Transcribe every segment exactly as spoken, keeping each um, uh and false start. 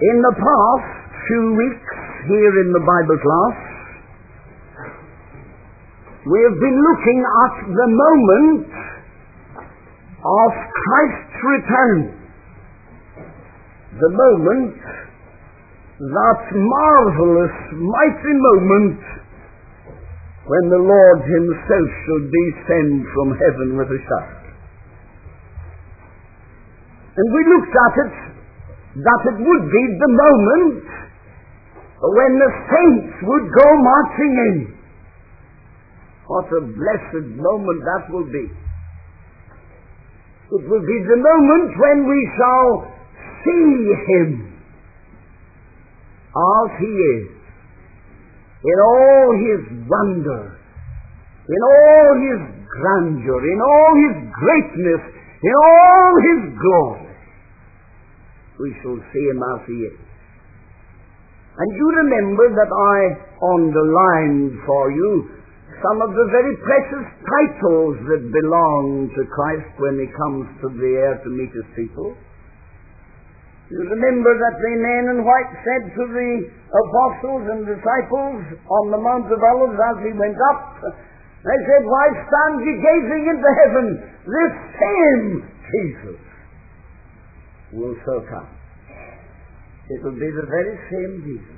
In the past few weeks here in the Bible class, we have been looking at the moment of Christ's return. The moment, that marvelous, mighty moment when the Lord himself should descend from heaven with a shout. And we looked at it, that it would be the moment when the saints would go marching in. What a blessed moment that will be. It will be the moment when we shall see him as he is, in all his wonder, in all his grandeur, in all his greatness, in all his glory. We shall see him as he is. And you remember that I underlined for you some of the very precious titles that belong to Christ when he comes to the air to meet his people. You remember that the men in white said to the apostles and disciples on the Mount of Olives as he went up, they said, "Why stand ye gazing into heaven? This same Jesus will so come." It will be the very same Jesus.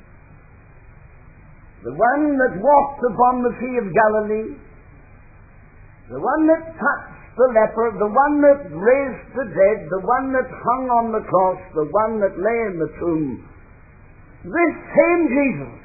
The one that walked upon the Sea of Galilee, the one that touched the leper, the one that raised the dead, the one that hung on the cross, the one that lay in the tomb. This same Jesus.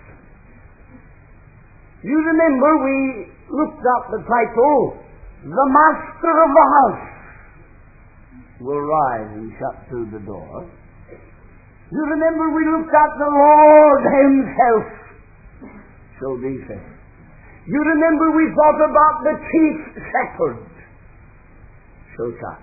You remember we looked up the title, "The Master of the House will rise and shut to the door." You remember we looked at the Lord himself shall be said. You remember we thought about the chief shepherd shall come.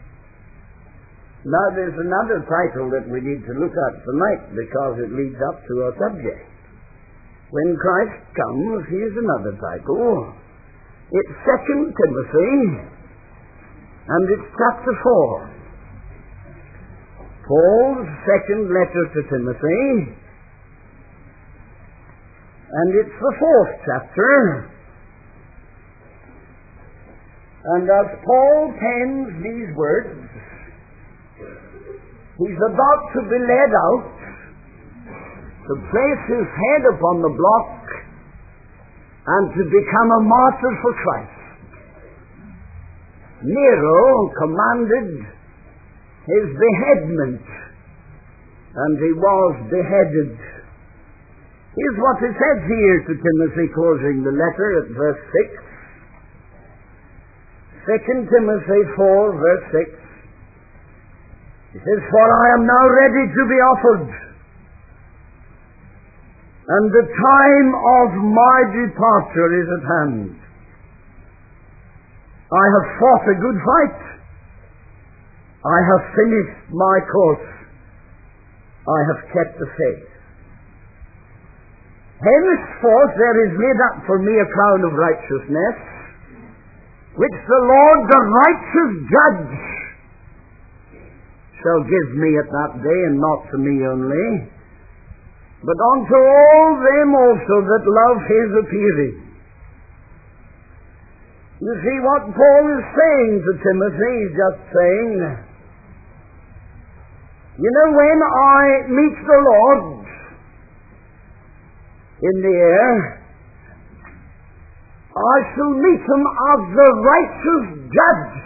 Now there's another title that we need to look at tonight because it leads up to our subject. When Christ comes, here's another title. It's Second Timothy, and it's chapter four. Paul's second letter to Timothy, and it's the fourth chapter. And as Paul pens these words, he's about to be led out to place his head upon the block and to become a martyr for Christ. Nero commanded his beheadment, and he was beheaded. Here's what he says here to Timothy, closing the letter at verse six. Second Timothy four, verse six. He says, "For I am now ready to be offered, and the time of my departure is at hand. I have fought a good fight. I have finished my course. I have kept the faith. Henceforth there is laid up for me a crown of righteousness, which the Lord, the righteous judge, shall give me at that day, and not to me only, but unto all them also that love his appearing." You see what Paul is saying to Timothy? He's just saying, you know, when I meet the Lord in the air, I shall meet him as the righteous judge.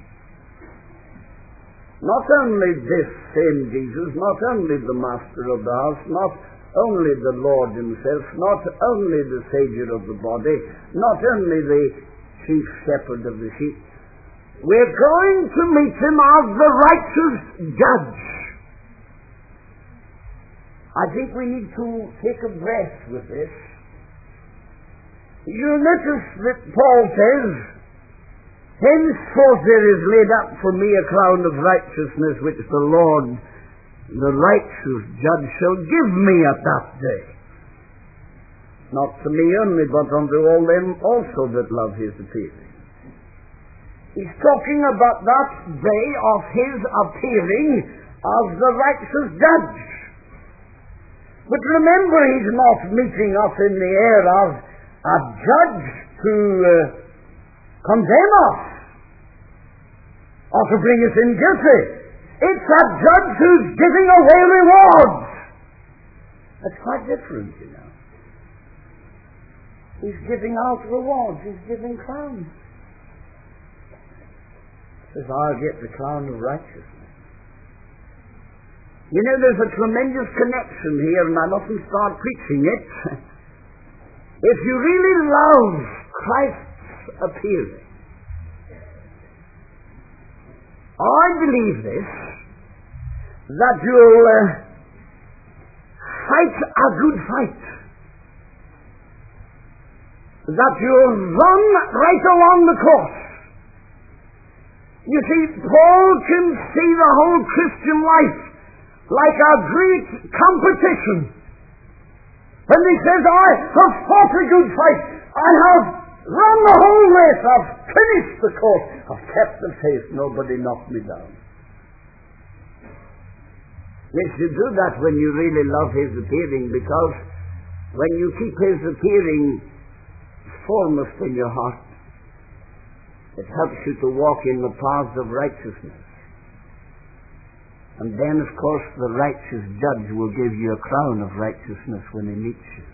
Not only this same Jesus, not only the Master of the house, not only the Lord himself, not only the Savior of the body, not only the chief shepherd of the sheep. We're going to meet him as the righteous judge. I think we need to take a breath with this. You'll notice that Paul says, "Henceforth there is laid up for me a crown of righteousness, which the Lord, the righteous judge, shall give me at that day. Not to me only, but unto all them also that love his appearing." He's talking about that day of his appearing as the righteous judge. But remember, He's not meeting us in the air as a judge to uh, condemn us or to bring us in guilty. It's a judge who's giving away rewards. That's quite different, you know. He's giving out rewards. He's giving crowns. He says, I'll get the crown of righteousness. You know, there's a tremendous connection here, and I mustn't start preaching it. If you really love Christ's appearing, I believe this, that you'll uh, fight a good fight, that you'll run right along the course. You see, Paul can see the whole Christian life like a great competition. When he says, I have fought a good fight, I have run the whole race, I've finished the course, I've kept the faith, nobody knocked me down. Yes, you do that when you really love His appearing, because when you keep His appearing foremost in your heart, it helps you to walk in the paths of righteousness. And then, of course, the righteous judge will give you a crown of righteousness when He meets you.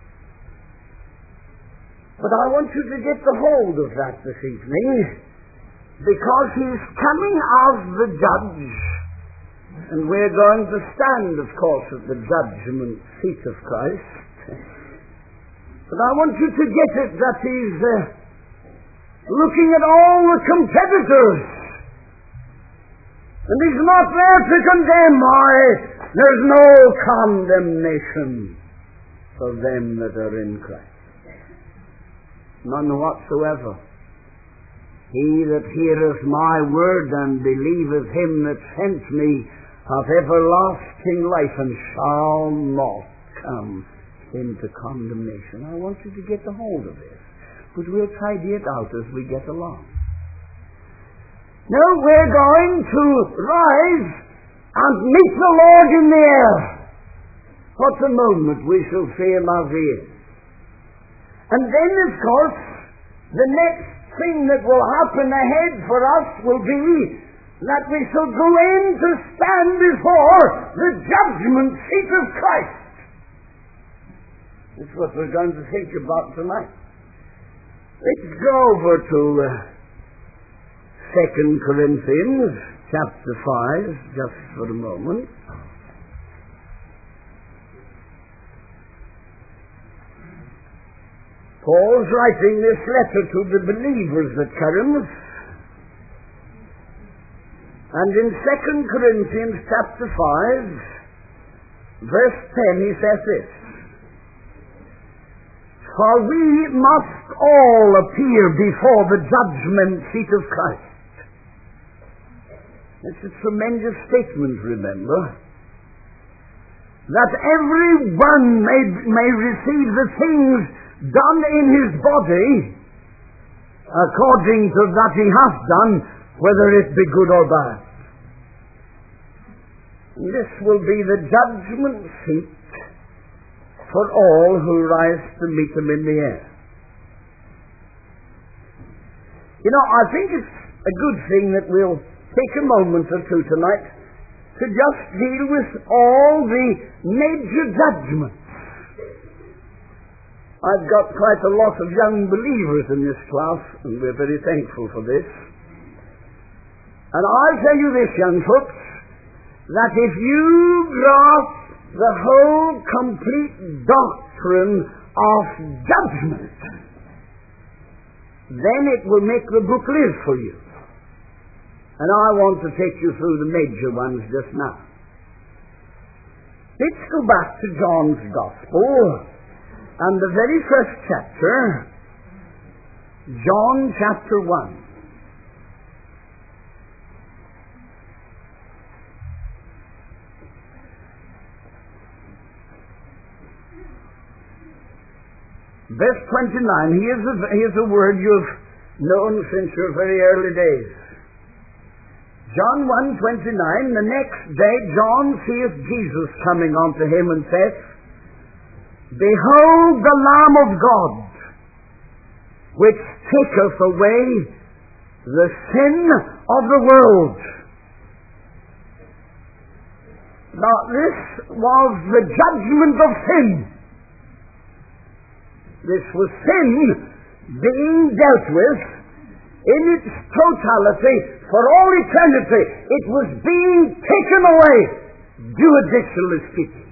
But I want you to get the hold of that this evening, because He's coming as the judge, and we're going to stand, of course, at the judgment seat of Christ. But I want you to get it that He's uh, looking at all the competitors. And He's not there to condemn. I, there's no condemnation for them that are in Christ. None whatsoever. He that heareth my word and believeth Him that sent me hath everlasting life and shall not come into condemnation. I want you to get the hold of this, but we'll tidy it out as we get along. No, we're going to rise and meet the Lord in the air. What a moment we shall see Him as He is. And then, of course, the next thing that will happen ahead for us will be that we shall go in to stand before the judgment seat of Christ. That's what we're going to think about tonight. Let's go over to uh, Second Corinthians chapter five, just for a moment. Paul's writing this letter to the believers at Corinth. And in Second Corinthians chapter five, verse ten, he says this: For we must all appear before the judgment seat of Christ. It's a tremendous statement, remember, that every one may, may receive the things done in his body according to that he has done, whether it be good or bad. And this will be the judgment seat for all who rise to meet Him in the air. You know, I think it's a good thing that we'll take a moment or two tonight to just deal with all the major judgments. I've got quite a lot of young believers in this class, and we're very thankful for this. And I'll tell you this, young folks, that if you grasp the whole complete doctrine of judgment, then it will make the book live for you. And I want to take you through the major ones just now. Let's go back to John's Gospel and the very first chapter, John chapter one. Verse twenty-nine, here's a, here's a word you've known since your very early days. John one twenty-nine, the next day John seeth Jesus coming unto him and saith, Behold the Lamb of God, which taketh away the sin of the world. Now this was the judgment of sin. This was sin being dealt with in its totality for all eternity. It was being taken away, judicially speaking.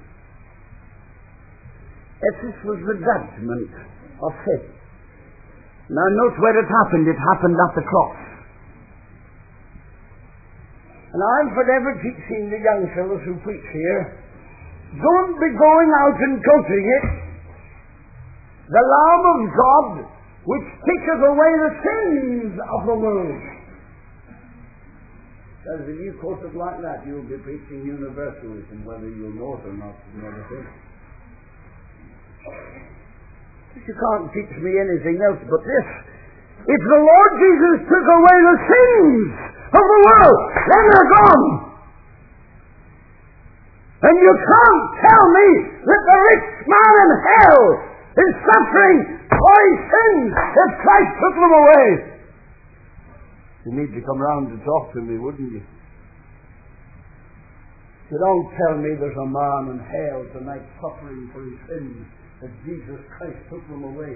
Yes, this was the judgment of sin. Now note where it happened. It happened at the cross. And I'm forever teaching the young fellows who preach here, don't be going out and quoting it. The Lamb of God, which taketh away the sins of the world. Because if you quote it like that, you'll be preaching universalism, whether you know it or not, is another thing. You can't teach me anything else but this. If the Lord Jesus took away the sins of the world, then they're gone. And you can't tell me that the rich man in hell is suffering for his sins if Christ took them away. You need to come round to talk to me, wouldn't you? You don't tell me there's a man in hell tonight suffering for his sins, that Jesus Christ took them away.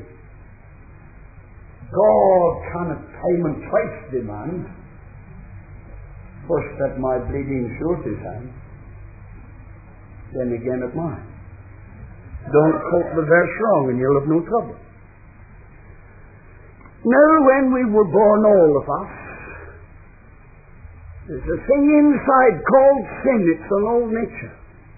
God cannot payment twice demand. First at my bleeding surety's hand, then again at mine. Don't quote the verse wrong and you'll have no trouble. Now when we were born, all of us, there's a thing inside called sin. It's an old nature.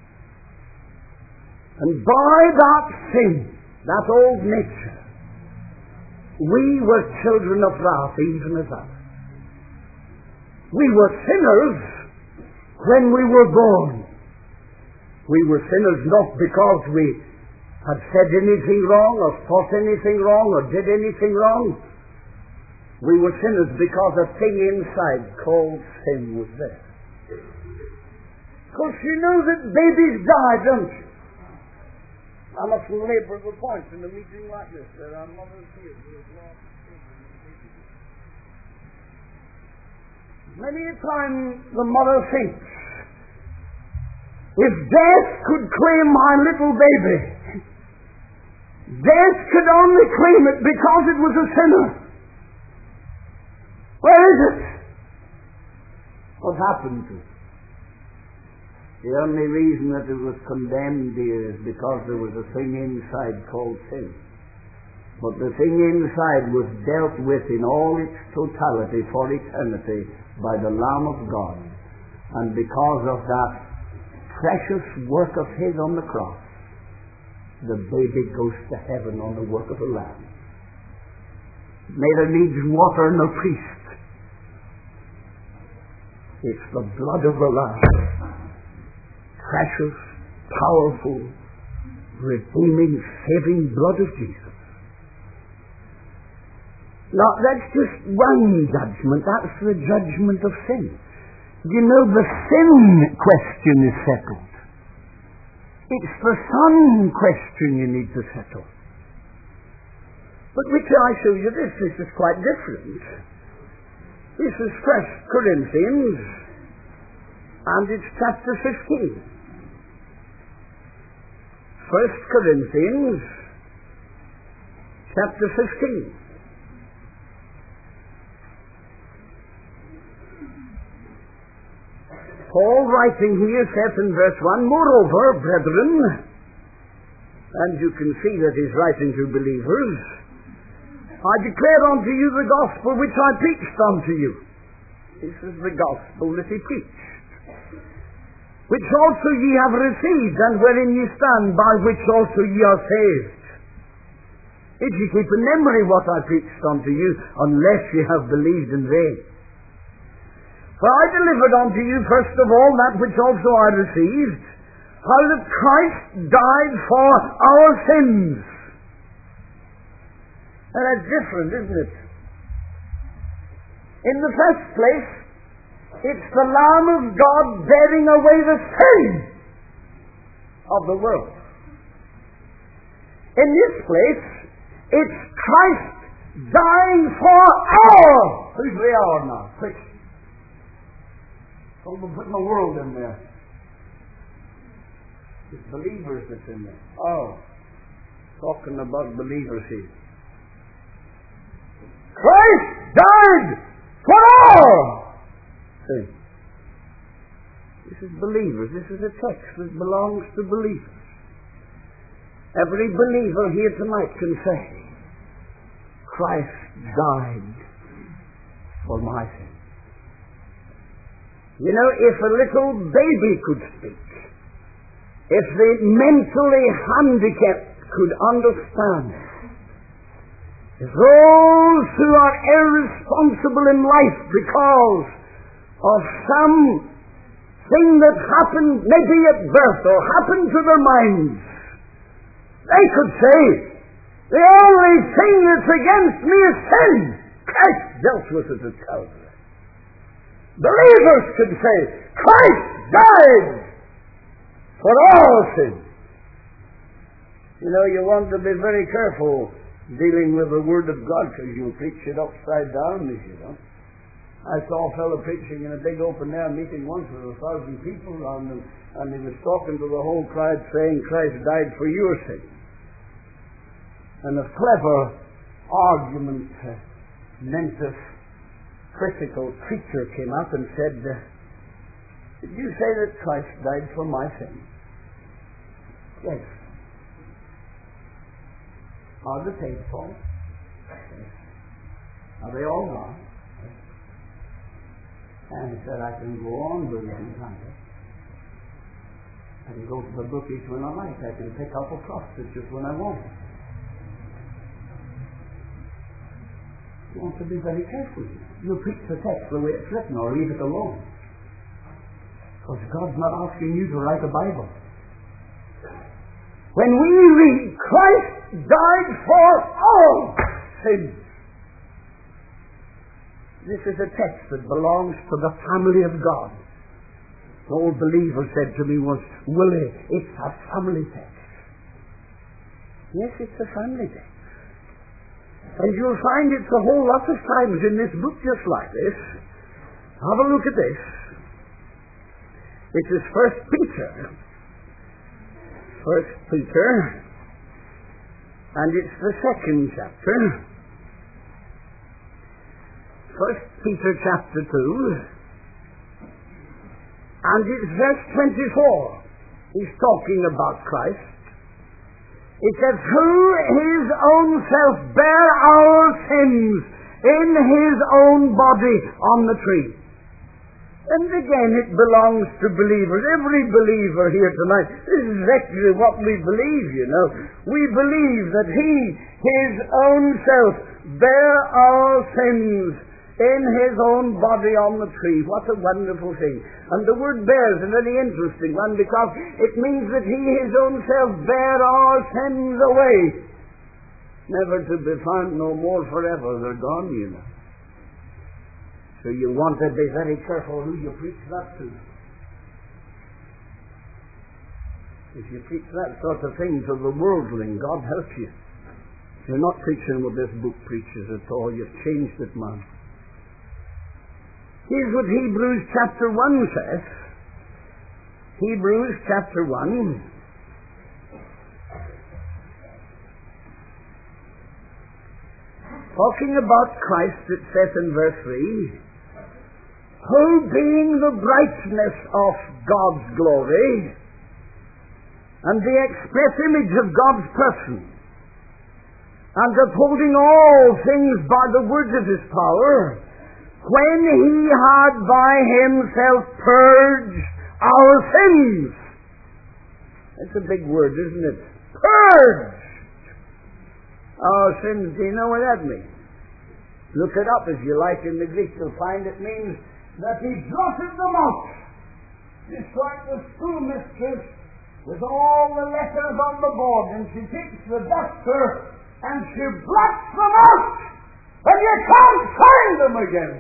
And by that sin, that old nature, we were children of wrath, even as others. We were sinners when we were born. We were sinners not because we had said anything wrong, or thought anything wrong, or did anything wrong. We were sinners because a thing inside called sin was there. Of course, you know that babies die, don't you? I must labor the point in a meeting like this. There are mothers here who have lost children. Many a time the mother thinks, if death could claim my little baby, death could only claim it because it was a sinner. Where is it? What happened to it? The only reason that it was condemned here is because there was a thing inside called sin. But the thing inside was dealt with in all its totality for eternity by the Lamb of God. And because of that precious work of His on the cross, the baby goes to heaven on the work of the Lamb. Neither needs water nor priest. It's the blood of the Lamb. Precious, powerful, redeeming, saving blood of Jesus. Now, that's just one judgment. That's the judgment of sin. You know, the sin question is settled. It's the Son question you need to settle. But which I show you this, this is quite different. This is First Corinthians, and it's chapter fifteen. First Corinthians, chapter fifteen. Paul writing here says in verse one, moreover, brethren, and you can see that he's writing to believers, I declare unto you the gospel which I preached unto you. This is the gospel that he preached, which also ye have received, and wherein ye stand, by which also ye are saved, if ye keep in memory what I preached unto you, unless ye have believed in vain. For I delivered unto you first of all that which also I received, how that Christ died for our sins. And that's different, isn't it? In the first place, it's the Lamb of God bearing away the sin of the world. In this place, it's Christ dying for our. Who's the our now? Quick. Don't put the world in there. It's believers that's in there. Oh. Talking about believers here. Christ died for all. See. This is believers. This is a text that belongs to believers. Every believer here tonight can say, Christ died for my sin. You know, if a little baby could speak, if the mentally handicapped could understand, if those who are irresponsible in life because of some thing that happened maybe at birth or happened to their minds, they could say, the only thing that's against me is sin. Christ dealt with it at Calvary. Believers could say, Christ died for all sin. You know, you want to be very careful dealing with the Word of God, because you'll preach it upside down if you don't. I saw a fellow preaching in a big open-air meeting once with a thousand people around him, and he was talking to the whole crowd saying, Christ died for your sin. And a clever argument uh, mentis critical preacher came up and said, uh, did you say that Christ died for my sin? Yes. Are the tapes on? Yes. Are they all gone? Yes. And he said, I can go on with them, can't I? I can go to the bookies when I like. I can pick up a prostitute when I want. You want to be very careful. You preach the text the way it's written, or leave it alone. Because God's not asking you to write a Bible. When we read, Christ died for all sins, this is a text that belongs to the family of God. The old believer said to me once, Willie, it's a family text. Yes, it's a family text. And you'll find it's a whole lot of times in this book just like this. Have a look at this. This is First Peter. First Peter. And it's the second chapter. First Peter chapter two. And it's verse twenty-four. He's talking about Christ. It says, who his own self bare our sins in his own body on the tree. And again, it belongs to believers. Every believer here tonight, this is exactly what we believe, you know. We believe that he, his own self, bare our sins in his own body on the tree. What a wonderful thing. And the word bear is a very interesting one, because it means that he, his own self, bare our sins away. Never to be found no more forever. They're gone, you know. So you want to be very careful who you preach that to. If you preach that sort of thing to the worldling, God help you. You're not preaching what this book preaches at all. You've changed it, man. Here's what Hebrews chapter one says. Hebrews chapter one. Talking about Christ, it says in verse three, who being the brightness of God's glory and the express image of God's person, and upholding all things by the word of his power, when he had by himself purged our sins. That's a big word, isn't it? Purged our sins. Do you know what that means? Look it up if you like in the Greek. You'll find it means that he blotted them out. Just like the schoolmistress with all the letters on the board, and she takes the duster and she blots them out, and you can't find them again.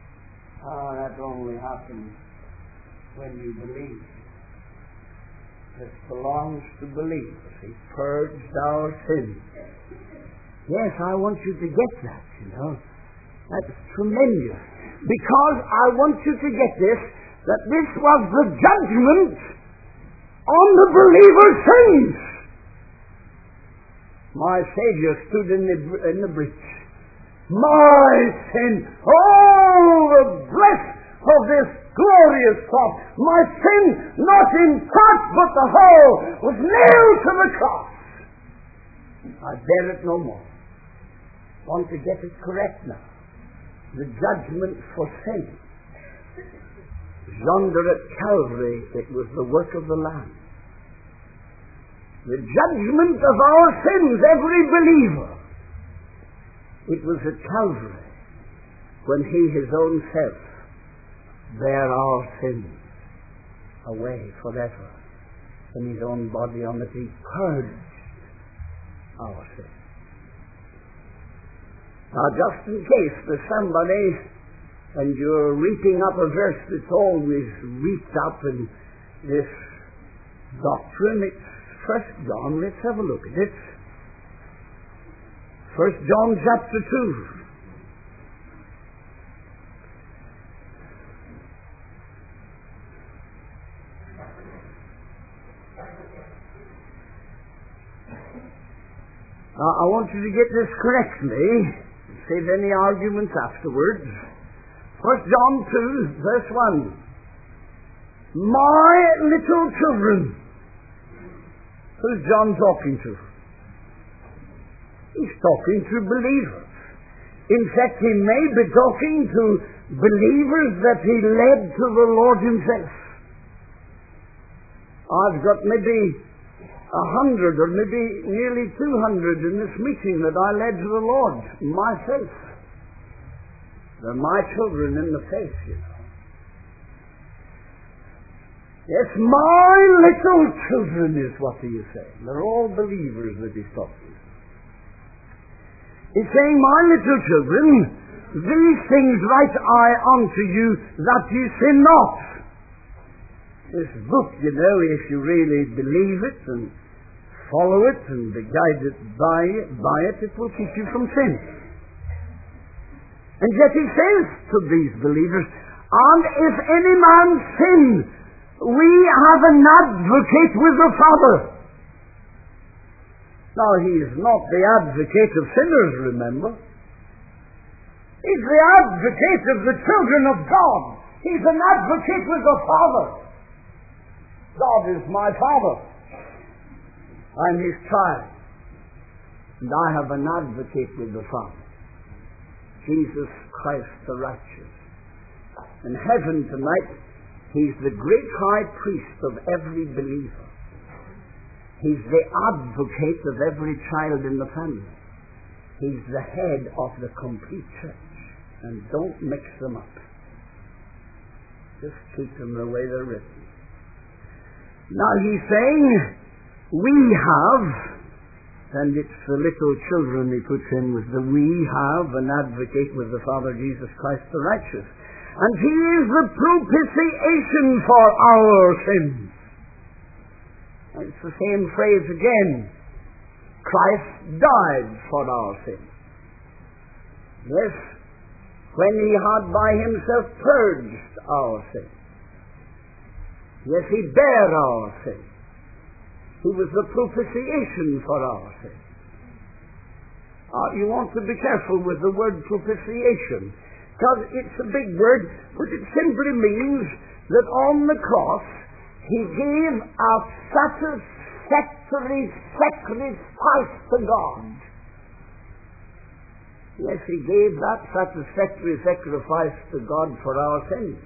Oh, that only happens when you believe. This belongs to believers. He purged our sins. Yes, I want you to get that, you know. That's tremendous. Because I want you to get this, that this was the judgment on the believer's sins. My Savior stood in the, in the breach. My sin, oh, the bliss of this glorious thought. My sin, not in part but the whole, was nailed to the cross. I bear it no more. Want to get it correct now. The judgment for sin. Yonder at Calvary, it was the work of the Lamb. The judgment of our sins, every believer. It was at Calvary when He, His own self, bare our sins away forever in His own body on the tree, purged our sins. Now, just in case there's somebody and you're reaping up a verse that's always reaped up in this doctrine, it's First John. Let's have a look at it. First John chapter two. Now, I want you to get this correctly. Save any arguments afterwards. First John two, verse one. My little children. Who's John talking to? He's talking to believers. In fact, he may be talking to believers that he led to the Lord Himself. I've got maybe a hundred or maybe nearly two hundred in this meeting that I led to the Lord myself. They're my children in the faith, you know. Yes, my little children is what he is saying. They're all believers that he's talking to. He's saying, my little children, these things write I unto you, that ye sin not. This book, you know, if you really believe it and follow it and be guided by it, by it, it will keep you from sin. And yet he says to these believers, and if any man sin, we have an advocate with the Father. Now, he is not the advocate of sinners, remember. He's the advocate of the children of God. He's an advocate with the Father. God is my Father. I'm His child. And I have an advocate with the Father. Jesus Christ the righteous. In heaven tonight, He's the great high priest of every believer. He's the advocate of every child in the family. He's the head of the complete church. And don't mix them up. Just keep them the way they're written. Now he's saying, we have, and it's the little children he puts in with the we have an advocate with the Father, Jesus Christ the righteous. And He is the propitiation for our sins. It's the same phrase again. Christ died for our sins. Yes, when He had by Himself purged our sins. Yes, He bare our sins. He was the propitiation for our sins. Uh, you want to be careful with the word propitiation, because it's a big word, but it simply means that on the cross He gave a satisfactory sacrifice to God. Yes, He gave that satisfactory sacrifice to God for our sins.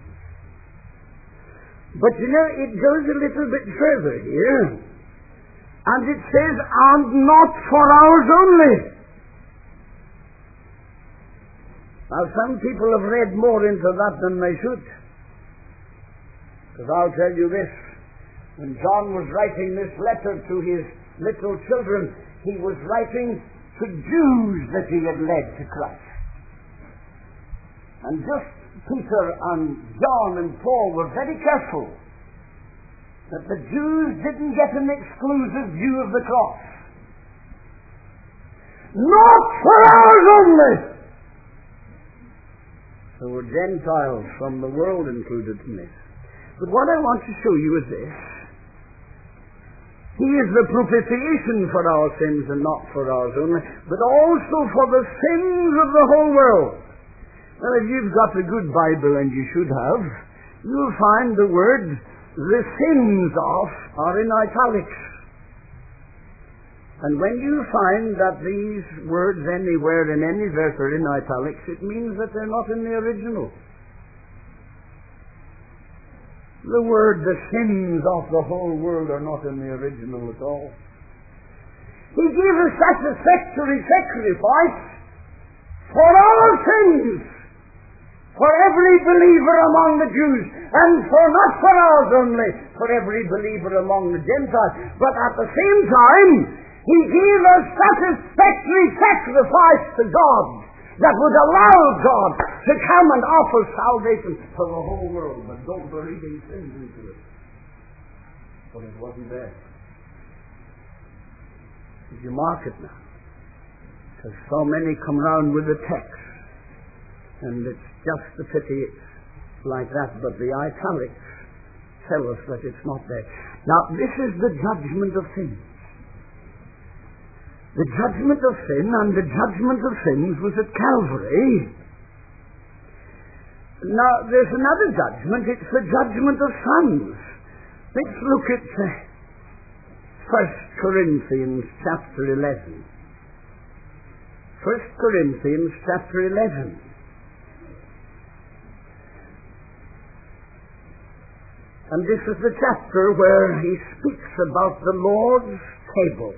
But you know, it goes a little bit further here, and it says, and not for ours only. Now, some people have read more into that than they should. Because I'll tell you this, when John was writing this letter to his little children, he was writing to Jews that he had led to Christ. And just Peter and John and Paul were very careful that the Jews didn't get an exclusive view of the cross. Not for ours only. There were Gentiles from the world included in this. But what I want to show you is this. He is the propitiation for our sins, and not for ours only, but also for the sins of the whole world. Well, if you've got a good Bible, and you should have, you'll find the word "the sins of" are in italics. And when you find that these words anywhere in any verse are in italics, it means that they're not in the original. The word "the sins of the whole world" are not in the original at all. He gave a satisfactory sacrifice for our sins, for every believer among the Jews, and for not for ours only, for every believer among the Gentiles. But at the same time, He gave a satisfactory sacrifice to God that would allow God to come and offer salvation for the whole world. But don't believe His sins into it. But it wasn't there. Did you mark it now? Because so many come round with the text, and it's just a pity it's like that, but the italics tell us that it's not there. Now, this is the judgment of sin. The judgment of sin and the judgment of sins was at Calvary. Now, there's another judgment. It's the judgment of sons. Let's look at uh, First Corinthians chapter eleven. First Corinthians chapter eleven. And this is the chapter where he speaks about the Lord's table.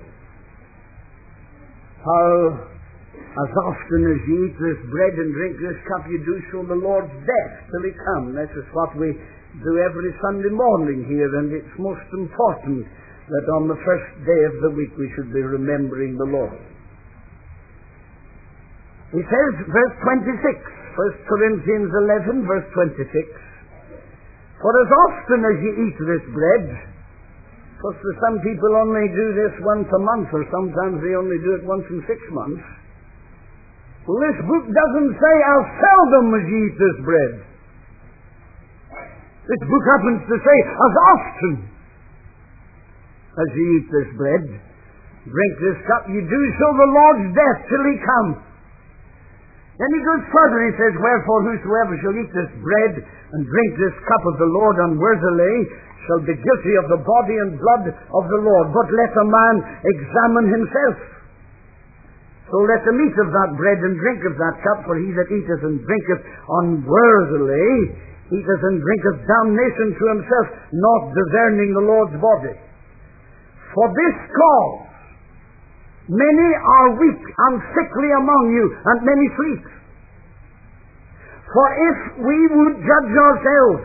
How, as often as you eat this bread and drink this cup, you do show the Lord's death till He come. This is what we do every Sunday morning here, and it's most important that on the first day of the week we should be remembering the Lord. He says, verse twenty-six, First Corinthians eleven, verse twenty-six, "For as often as you eat this bread," because some people only do this once a month, or sometimes they only do it once in six months. Well, this book doesn't say how seldom as you eat this bread. This book happens to say as often as you eat this bread, drink this cup, you do show the Lord's death till He come. Then he goes further, he says, "Wherefore whosoever shall eat this bread and drink this cup of the Lord unworthily shall be guilty of the body and blood of the Lord. But let a man examine himself. So let him eat of that bread and drink of that cup, for he that eateth and drinketh unworthily eateth and drinketh damnation to himself, not discerning the Lord's body. For this cause many are weak and sickly among you, and many sleep. For if we would judge ourselves,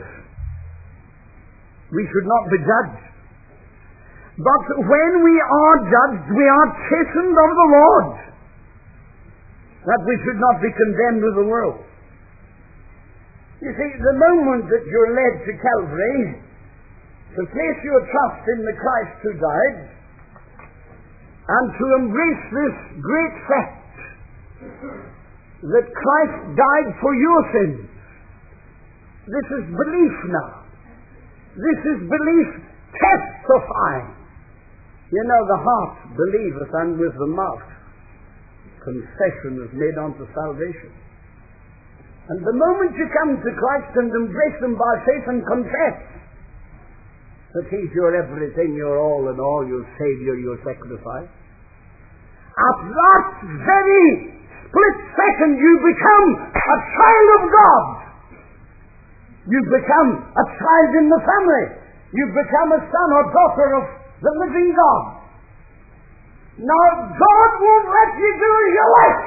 we should not be judged. But when we are judged, we are chastened of the Lord, that we should not be condemned with the world." You see, the moment that you're led to Calvary to place your trust in the Christ who died, and to embrace this great fact that Christ died for your sins, this is belief now. This is belief testifying. You know, the heart believeth, and with the mouth confession is made unto salvation. And the moment you come to Christ and embrace Him by faith and confess that He's your everything, your all in all, your Savior, your sacrifice, at that very split second you become a child of God. You become a child in the family. You become a son or daughter of the living God. Now God won't let you do as you like.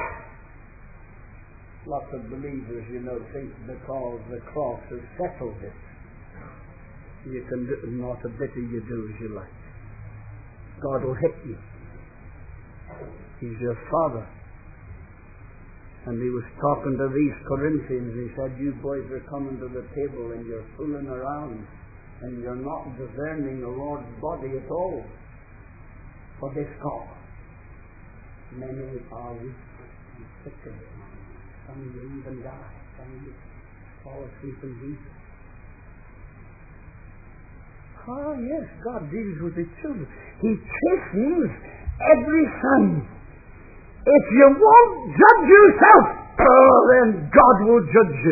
Lots of believers, you know, think because the cross has settled it, you can do not a bit of you do as you like. God will hit you. He's your Father. And he was talking to these Corinthians. He said, "You boys are coming to the table and you're fooling around and you're not discerning the Lord's body at all for this cause. Many are weak and sick of it. Some will even die. Some will fall asleep in Jesus. Oh yes, God deals with His children. He chastens every son. If you won't judge yourself, oh, then God will judge you.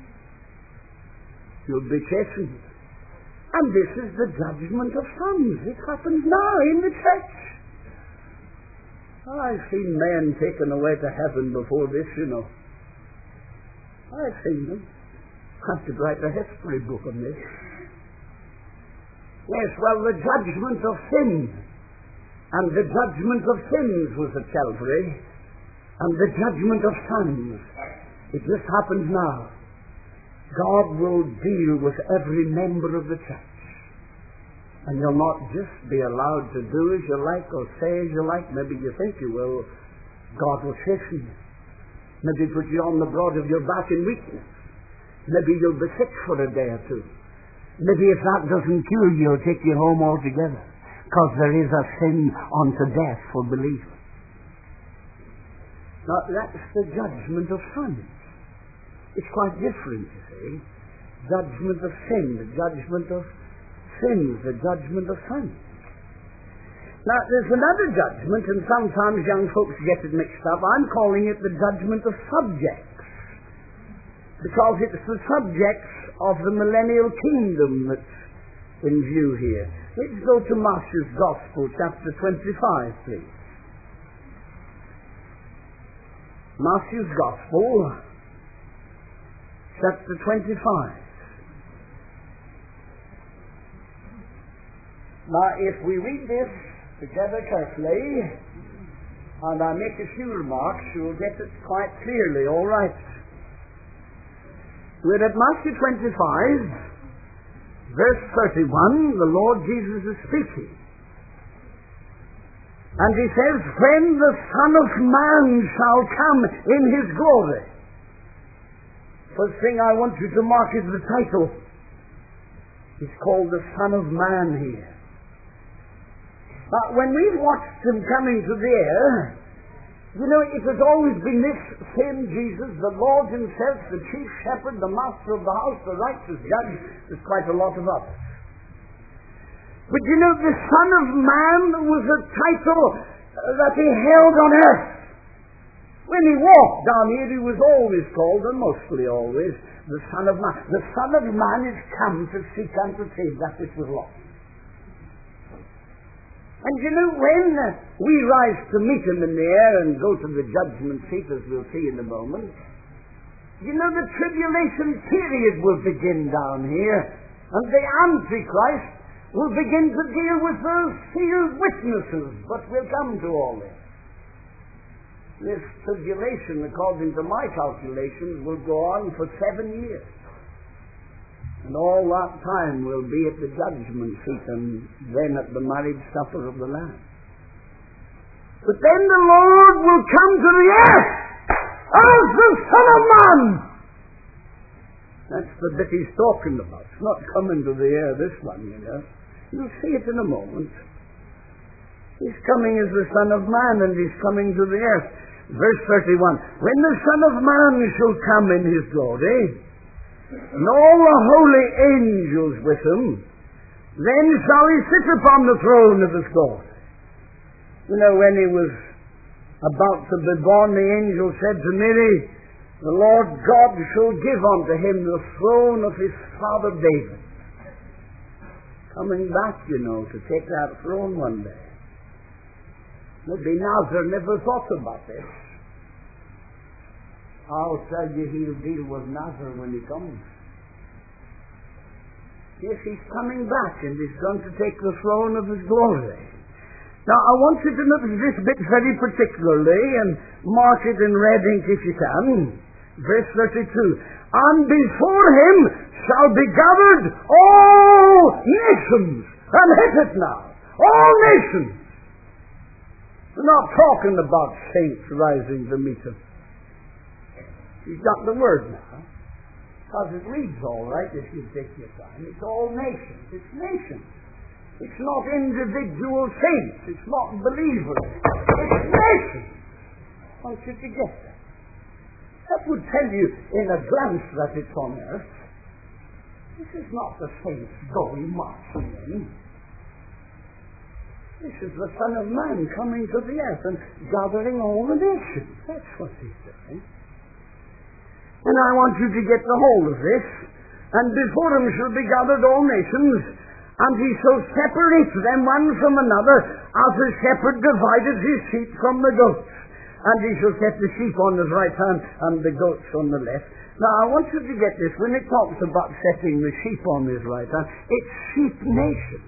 You'll be chastened. And this is the judgment of sons. It happens now in the church. I've seen men taken away to heaven before this, you know. I've seen them. I have to write a history book on this. Yes, well, the judgment of sin and the judgment of sins was at Calvary, and the judgment of sons. It just happens now. God will deal with every member of the church. And you'll not just be allowed to do as you like or say as you like. Maybe you think you will. God will chasten you. Maybe put you on the broad of your back in weakness. Maybe you'll be sick for a day or two. Maybe if that doesn't cure you, He'll take you home altogether. Because there is a sin unto death for believers. Now, that's the judgment of sons. It's quite different, you see. Judgment of sin, the judgment of sins, the judgment of sons. Now, there's another judgment, and sometimes young folks get it mixed up. I'm calling it the judgment of subjects, because it's the subjects of the millennial kingdom that's in view here. Let's go to Matthew's Gospel, chapter twenty-five, please. Matthew's Gospel, chapter twenty-five. Now, if we read this together carefully, and I make a few remarks, you'll get it quite clearly, all right. We're at Matthew twenty-five, verse thirty-one. The Lord Jesus is speaking. And He says, when the Son of Man shall come in His glory. First thing I want you to mark is the title. He's called the Son of Man here. But when we watched Him coming to the air, you know, it has always been this same Jesus, the Lord Himself, the chief shepherd, the master of the house, the righteous judge. There's quite a lot of others. But you know, the Son of Man was a title that He held on earth. When He walked down here, He was always called, and mostly always, the Son of Man. The Son of Man is come to seek and to save that which was lost. And you know, when we rise to meet Him in the air and go to the judgment seat, as we'll see in a moment, you know, the tribulation period will begin down here, and the Antichrist will begin to deal with those sealed witnesses. But we'll come to all this. This tribulation, according to my calculations, will go on for seven years. And all that time will be at the judgment seat and then at the marriage supper of the Lamb. But then the Lord will come to the earth as the Son of Man. That's the bit He's talking about. It's not coming to the air, this one, you know. You'll see it in a moment. He's coming as the Son of Man, and He's coming to the earth. Verse thirty-one, when the Son of Man shall come in His glory, and all the holy angels with Him, then shall He sit upon the throne of His glory. You know, when He was about to be born, the angel said to Mary, the Lord God shall give unto Him the throne of His father David. Coming back, you know, to take that throne one day. Maybe Nazar never thought about this. I'll tell you, He'll deal with Nazar when He comes. Yes, He's coming back, and He's going to take the throne of His glory. Now, I want you to notice this bit very particularly, and mark it in red ink if you can. Verse thirty-two. And before Him shall be gathered all nations. And hit it now. All nations. We're not talking about saints rising to meet Him. He's got the word now. because it reads all right if you take your time. It's all nations. It's nations. It's not individual saints. It's not believers. It's nations. I want you to get that. That would tell you in a glance that it's on earth. This is not the saints going marching in. This is the Son of Man coming to the earth and gathering all the nations. That's what he's doing. And I want you to get the whole of this. And before him shall be gathered all nations, and he shall separate them one from another, as a shepherd divided his sheep from the goats. And he shall set the sheep on his right hand and the goats on the left. Now I want you to get this. When it talks about setting the sheep on his right hand, it's sheep nations.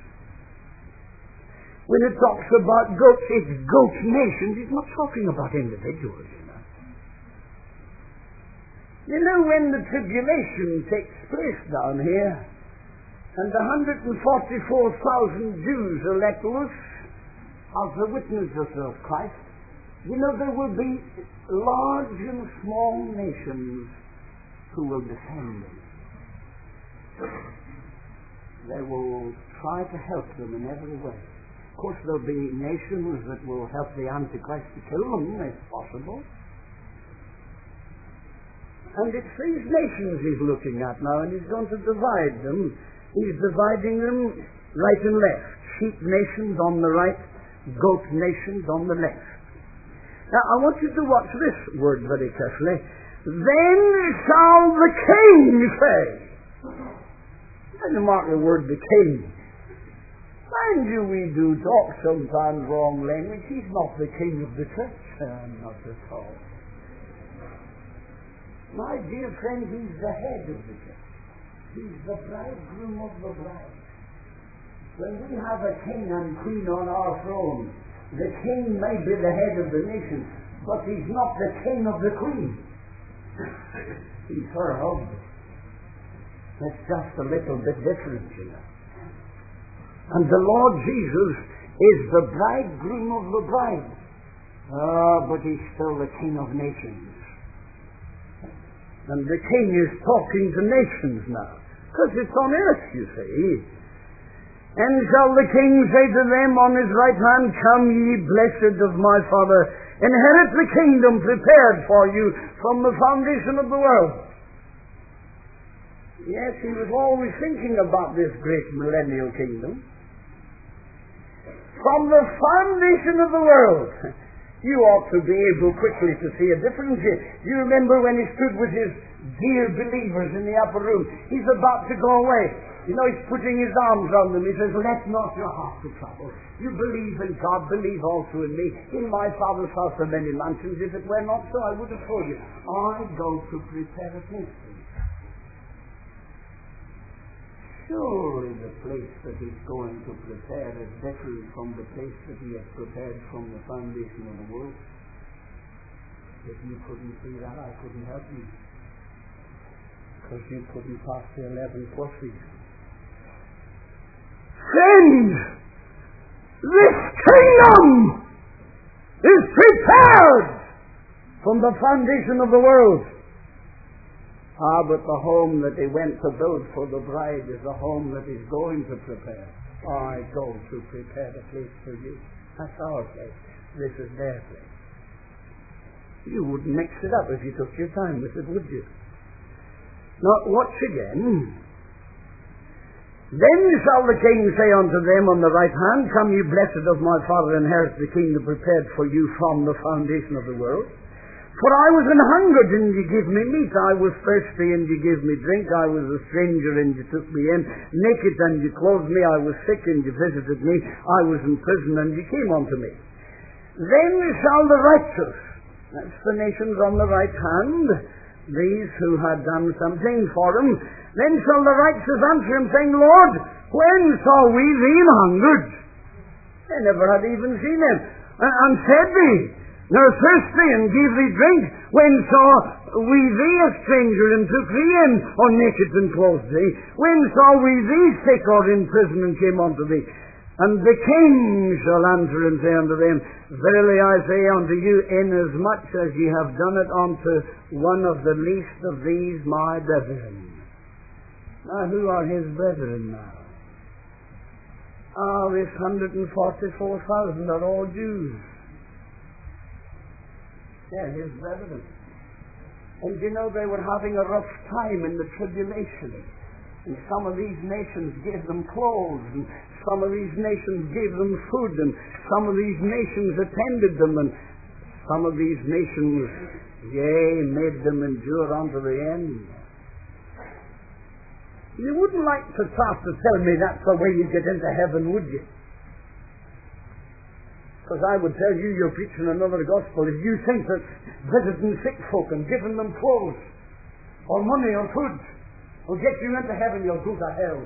When it talks about goats, it's goat nations. It's not talking about individuals, you know. You know, when the tribulation takes place down here, and one hundred forty-four thousand Jews are let loose as the witnesses of Christ, you know, there will be large and small nations who will defend them. They will try to help them in every way. Of course, there'll be nations that will help the Antichrist to kill them, if possible. And it's these nations he's looking at now, and he's going to divide them. He's dividing them right and left. Sheep nations on the right, goat nations on the left. Now, I want you to watch this word very carefully. Then shall the king say. And mark the word the king. Mind you, we do talk sometimes wrong language. He's not the king of the church. Uh, not at all. My dear friend, he's the head of the church. He's the bridegroom of the bride. When we have a king and queen on our throne, the king may be the head of the nation, but he's not the king of the queen. He's her husband. That's just a little bit different, you know. And the Lord Jesus is the bridegroom of the bride. Ah, but he's still the king of nations. And the king is talking to nations now, because it's on earth, you see. And shall the king say to them on his right hand, Come ye, blessed of my Father, inherit the kingdom prepared for you from the foundation of the world. Yes, he was always thinking about this great millennial kingdom. From the foundation of the world. You ought to be able quickly to see a difference here. You remember when he stood with his dear believers in the upper room. He's about to go away. You know, he's putting his arms on them. He says, Let not your heart be troubled. You believe in God, believe also in me. In my Father's house are many mansions. If it were not so, I would have told you. I go to prepare a place for you. Surely the place that he's going to prepare is different from the place that he has prepared from the foundation of the world. If you couldn't see that, I couldn't help you. Because you couldn't pass the eleven pluses. Friend, this kingdom is prepared from the foundation of the world. Ah, but the home that he went to build for the bride is the home that he's going to prepare. I go to prepare a place for you. That's our place. This is their place. You wouldn't mix it up if you took your time with it, would you? Now, watch again. Then shall the king say unto them on the right hand, Come ye blessed of my Father, inherit the kingdom prepared for you from the foundation of the world. For I was an hungered, and ye gave me meat. I was thirsty, and ye gave me drink. I was a stranger, and ye took me in. Naked, and ye clothed me. I was sick, and ye visited me. I was in prison, and ye came unto me. Then shall the righteous, that's the nations on the right hand, these who had done something for him, then shall the righteous answer him, saying, Lord, when saw we thee hungered? They never had even seen him. And said thee, Nor thirsty, and gave thee drink, when saw we thee a stranger, and took thee in, or naked, and clothed thee? When saw we thee sick, or in prison, and came unto thee? And the king shall answer and say unto them, Verily I say unto you, inasmuch as ye have done it unto one of the least of these my brethren. Now who are his brethren now? Ah, this one hundred forty-four thousand are all Jews. They're his brethren. And you know, they were having a rough time in the tribulation. And some of these nations gave them clothes, and some of these nations gave them food, and some of these nations attended them, and some of these nations, yea, made them endure unto the end. You wouldn't like to start to tell me that's the way you get into heaven, would you? Because I would tell you you're preaching another gospel if you think that visiting sick folk and giving them clothes or money or food will get you into heaven. You'll go to hell.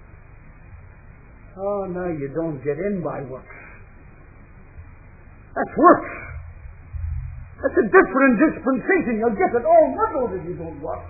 Oh, no, you don't get in by works. That's works. That's a different dispensation. You'll get it all muddled if you don't work.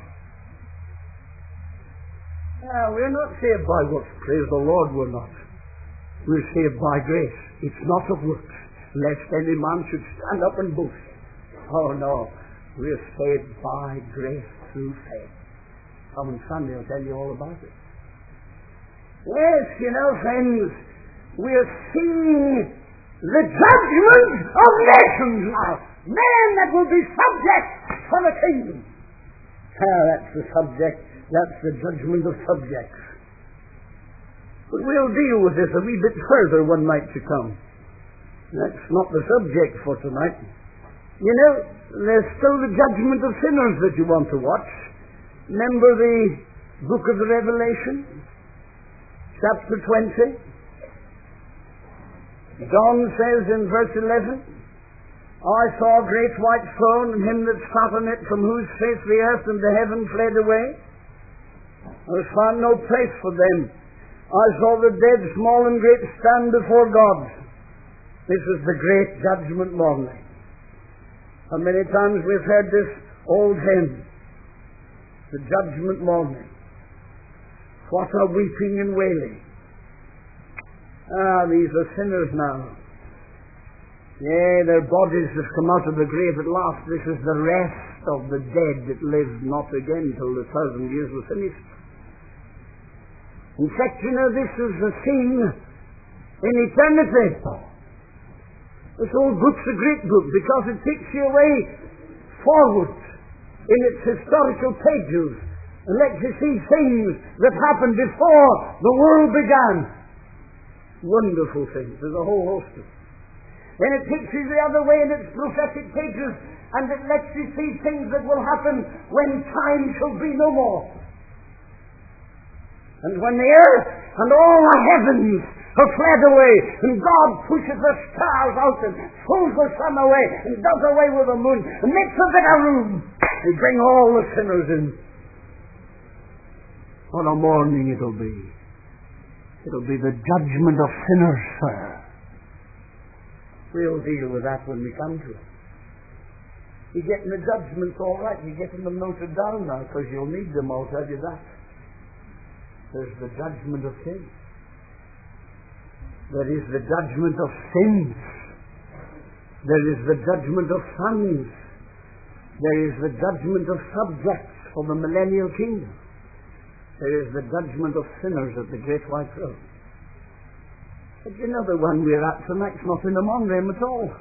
Now, we're not saved by works. Praise the Lord, we're not. We're saved by grace. It's not of works, lest any man should stand up and boast. Oh, no. We're saved by grace through faith. Come on Sunday, I'll tell you all about it. Yes, you know, friends, we're seeing the judgment of nations now. Men that will be subject for the kingdom. Ah, that's the subject. That's the judgment of subjects. But we'll deal with this a wee bit further one night to come. That's not the subject for tonight. You know, there's still the judgment of sinners that you want to watch. Remember the book of the Revelation, chapter twenty? John says in verse eleven, I saw a great white throne, and him that sat on it, from whose face the earth and the heaven fled away. There was found no place for them. I saw the dead, small and great, stand before God. This is the great judgment morning. How many times we've heard this old hymn, the judgment morning. What a weeping and wailing. Ah, these are sinners now. Yea, their bodies have come out of the grave at last. This is the rest of the dead that live not again till the thousand years were finished. In fact, you know, this is a thing in eternity. This whole book's a great book because it takes you away forward in its historical pages and lets you see things that happened before the world began. Wonderful things. There's a whole host of them. Then it takes you the other way in its prophetic pages, and it lets you see things that will happen when time shall be no more. And when the earth and all the heavens have fled away, and God pushes the stars out and pulls the sun away and does away with the moon and makes a bit of room, and bring all the sinners in. What a morning it'll be. It'll be the judgment of sinners, sir. We'll deal with that when we come to it. You're getting the judgments all right. You're getting them noted down now because you'll need them, I'll tell you that. There's the judgment of sin. There is the judgment of sins. There is the judgment of sons. There is the judgment of subjects for the millennial kingdom. There is the judgment of sinners at the great white throne. But you know, the one we're at tonight's not in among them at all.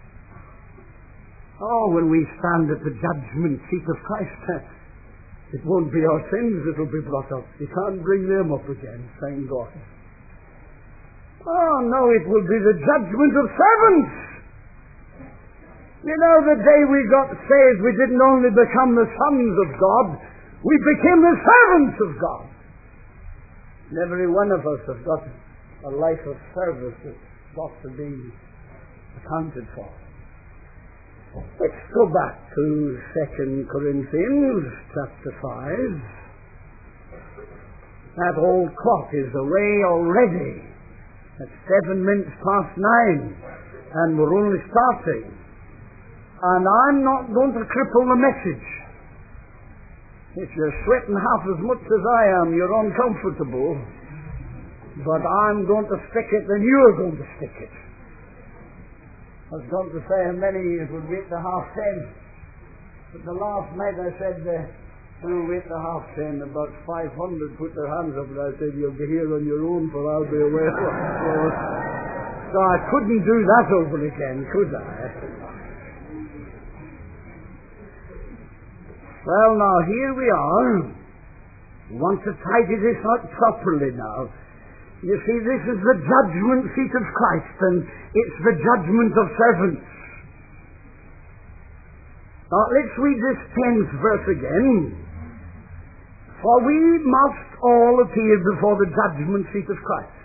Oh, when we stand at the judgment seat of Christ, it won't be our sins that will be brought up. You can't bring them up again, thank God. Oh, no, it will be the judgment of servants. You know, the day we got saved, we didn't only become the sons of God, we became the servants of God. And every one of us has got a life of service that's got to be accounted for. Let's go back to Second Corinthians chapter five. That old clock is away already. It's seven minutes past nine, and we're only starting. And I'm not going to cripple the message. If you're sweating half as much as I am, you're uncomfortable. But I'm going to stick it, and you're going to stick it. I was going to say how many it would wait to half ten. But the last night I said, uh, we'll wait to half ten. About five hundred put their hands up, and I said, you'll be here on your own, for I'll be away. so, so I couldn't do that over again, could I? Well, now, here we are. We want to tidy this out properly now. You see, this is the judgment seat of Christ, and it's the judgment of servants. Now, let's read this tenth verse again. For we must all appear before the judgment seat of Christ,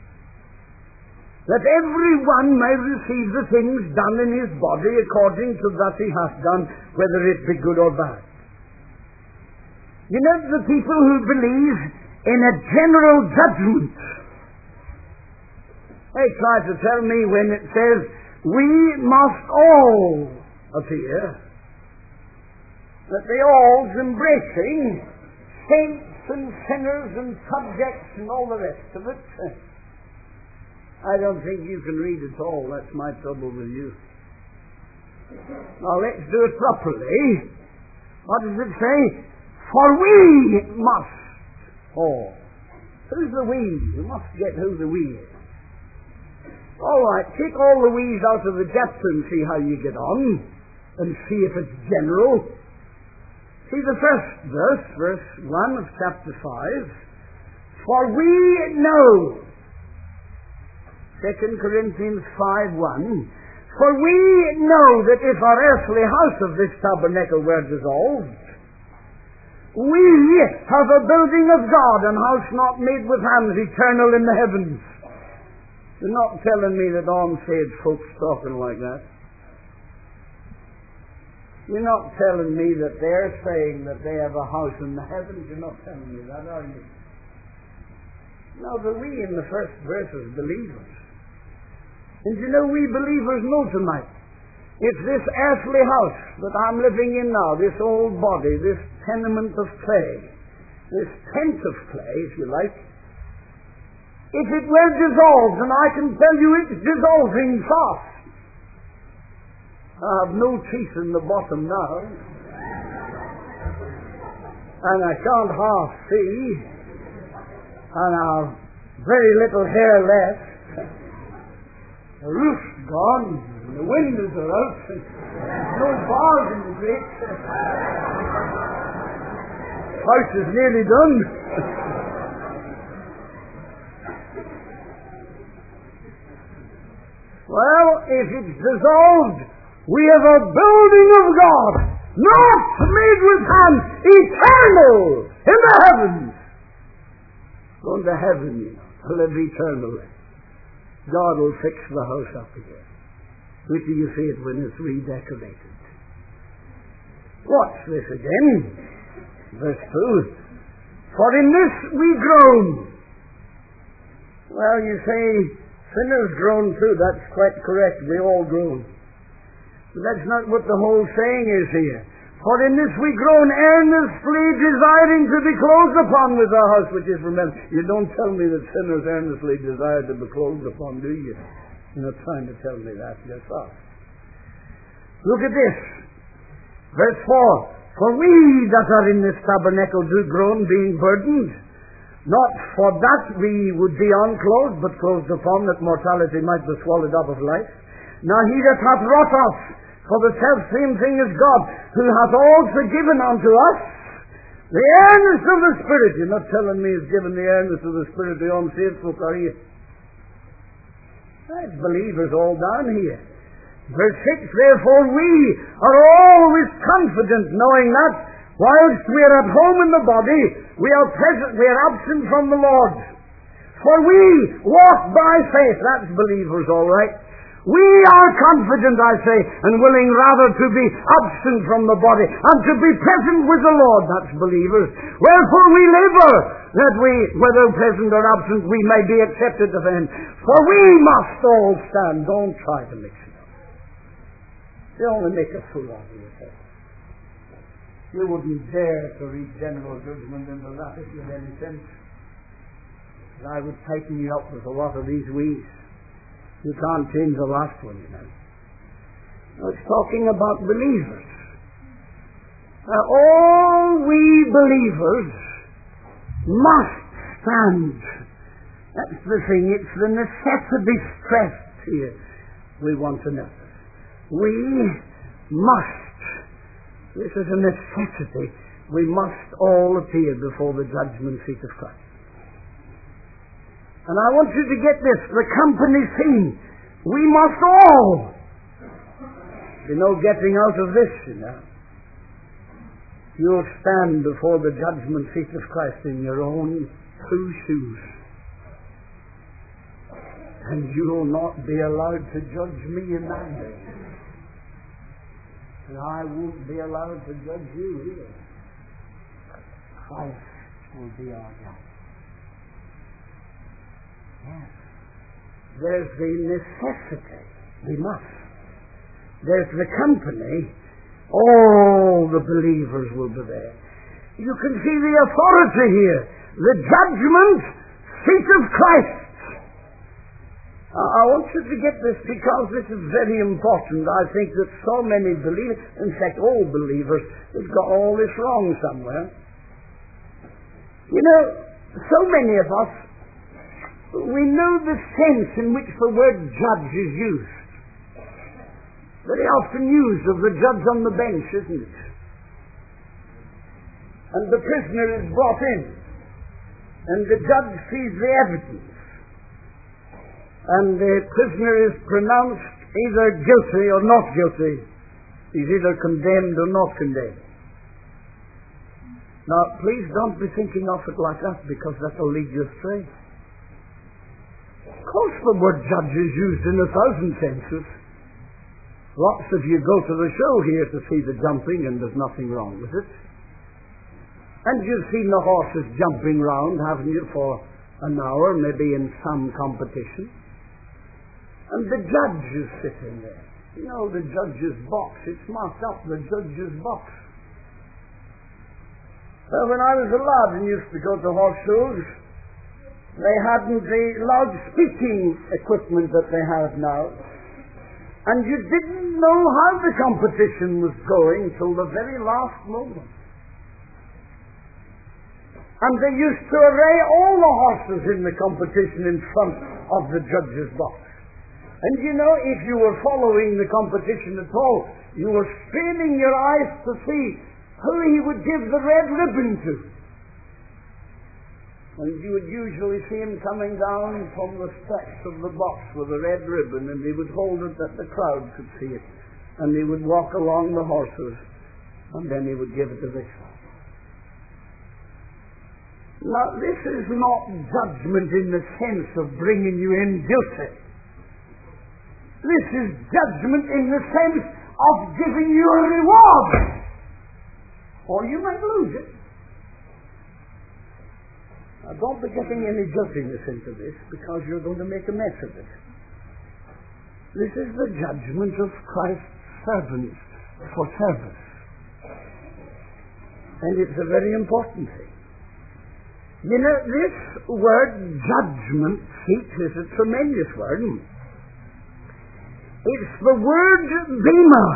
that every one may receive the things done in his body according to that he hath done, whether it be good or bad. You know, the people who believe in a general judgment, they try to tell me when it says, we must all appear, that the all's embracing saints and sinners and subjects and all the rest of it. I don't think you can read it all. That's my trouble with you. Now let's do it properly. What does it say? For we must all. Who's the we? You must get who the we is. All right, take all the we's out of the chapter and see how you get on, and see if it's general. See the first verse, verse one of chapter five. For we know, Second Corinthians five one, for we know that if our earthly house of this tabernacle were dissolved, we have a building of God, an house not made with hands, eternal in the heavens. You're not telling me that on-stage folks talking like that. You're not telling me that they're saying that they have a house in the heavens. You're not telling me that, are you? No, the we in the first verse is believers. And you know, we believers know tonight, it's this earthly house that I'm living in now, this old body, this tenement of clay, this tent of clay, if you like. If it were dissolved, and I can tell you it's dissolving fast. I have no teeth in the bottom now, and I can't half see, and I have very little hair left. The roof's gone, and the windows are out, and no bars in the grate. House is nearly done. Well, if it's dissolved, we have a building of God, not made with hands, eternal in the heavens. Going to heaven, you know, to live eternally. God will fix the house up again. Wait till you see it when it's redecorated. Watch this again. Verse two. For in this we groan. Well, you say, sinners groan too. That's quite correct. We all groan. But that's not what the whole saying is here. For in this we groan earnestly, desiring to be clothed upon with our house which is from heaven. You don't tell me that sinners earnestly desire to be clothed upon, do you? You're not trying to tell me that yourself. Look at this. Verse four. For we that are in this tabernacle do groan, being burdened. Not for that we would be unclothed, but clothed upon, that mortality might be swallowed up of life. Now he that hath wrought us for the self-same thing is God, who hath also given unto us the earnest of the Spirit. You're not telling me he's given the earnest of the Spirit to unsaved folk, are you? That's believers all down here. Verse six, therefore we are always confident, knowing that whilst we are at home in the body, we are present, we are absent from the Lord. For we walk by faith. That's believers, all right. We are confident, I say, and willing rather to be absent from the body and to be present with the Lord. That's believers. Wherefore we labour, that we, whether present or absent, we may be accepted of Him. For we must all stand. Don't try to mix it up. You only make a fool out of yourself. You wouldn't dare to read general judgment into that if you had any sense. I would tighten you up with a lot of these we's. You can't change the last one, you know. It's talking about believers. Uh, all we believers must stand. That's the thing. It's the necessity stressed here we want to notice. We must. This is a necessity. We must all appear before the judgment seat of Christ. And I want you to get this, the company scene. We must all. There's no getting out of this, you know. You'll stand before the judgment seat of Christ in your own two shoes. And you'll not be allowed to judge me in that day. And I won't be allowed to judge you either. Christ will be our judge. Yes. There's the necessity. We must. There's the company. All the believers will be there. You can see the authority here. The judgment seat of Christ. I want you to get this because this is very important. I think that so many believers, in fact all believers, have got all this wrong somewhere. You know, so many of us, we know the sense in which the word judge is used. Very often used of the judge on the bench, isn't it? And the prisoner is brought in, and the judge sees the evidence, and the prisoner is pronounced either guilty or not guilty. He's either condemned or not condemned. Now, please don't be thinking of it like that, because that will lead you astray. Of course the word judge is used in a thousand senses. Lots of you go to the show here to see the jumping, and there's nothing wrong with it. And you've seen the horses jumping round, haven't you, for an hour, maybe in some competition. And the judge is sitting there. You know, the judge's box, it's marked up, the judge's box. Well, when I was a lad and used to go to horse shows, they hadn't the loud speaking equipment that they have now. And you didn't know how the competition was going till the very last moment. And they used to array all the horses in the competition in front of the judge's box. And you know, if you were following the competition at all, you were straining your eyes to see who he would give the red ribbon to. And you would usually see him coming down from the steps of the box with a red ribbon, and he would hold it that the crowd could see it. And he would walk along the horses, and then he would give it to this one. Now, this is not judgment in the sense of bringing you in guilty. This is judgment in the sense of giving you a reward. Or you might lose it. Now, don't be getting any guiltiness into this, because you're going to make a mess of it. This is the judgment of Christ's servants for service. And it's a very important thing. You know, this word judgment seat is a tremendous word. It's the word bema.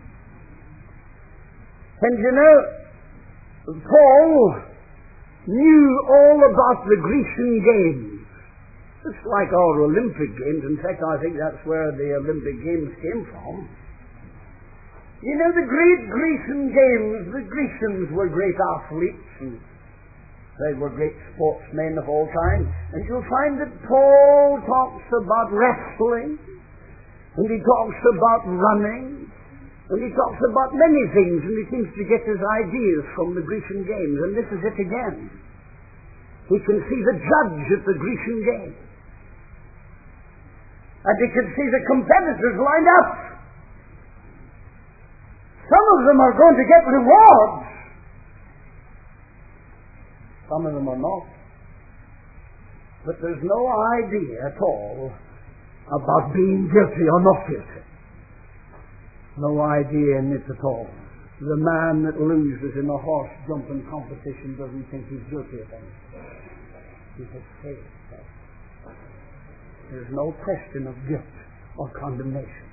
And you know, Paul knew all about the Grecian Games. It's like our Olympic Games. In fact, I think that's where the Olympic Games came from. You know, the great Grecian Games, the Grecians were great athletes, and they were great sportsmen of all time. And you'll find that Paul talks about wrestling, and he talks about running, and he talks about many things, and he seems to get his ideas from the Grecian Games. And this is it again. He can see the judge at the Grecian Games. And he can see the competitors lined up. Some of them are going to get rewards. Some of them are not. But there's no idea at all about being guilty or not guilty. No idea in it at all. The man that loses in a horse jumping competition doesn't think he's guilty of anything. He has saved us. There's no question of guilt or condemnation.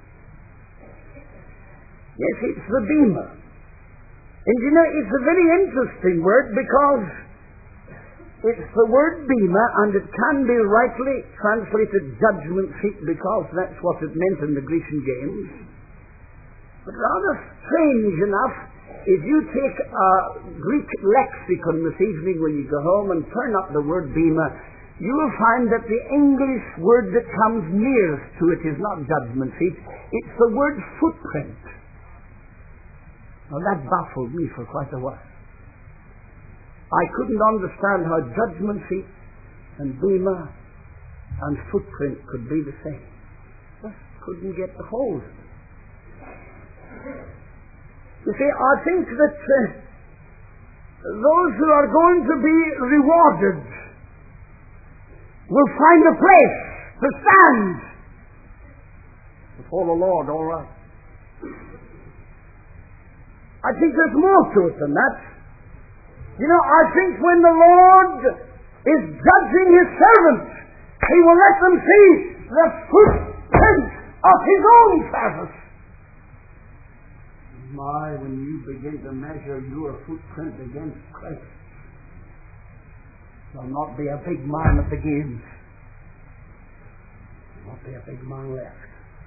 Yes, it's the bema. And you know, it's a very interesting word because it's the word bema, and it can be rightly translated judgment seat because that's what it meant in the Grecian Games. But rather strange enough, if you take a Greek lexicon this evening when you go home and turn up the word bema, you will find that the English word that comes nearest to it is not judgment seat, it's the word footprint. Now that baffled me for quite a while. I couldn't understand how judgment seat and bema and footprint could be the same. Just couldn't get the hold of it. You see, I think that uh, those who are going to be rewarded will find a place to stand before the Lord, all right. I think there's more to it than that. You know, I think when the Lord is judging His servants, He will let them see the footprint of His own service. My, when you begin to measure your footprint against Christ, there'll not be a big man at the games. There'll not be a big man left.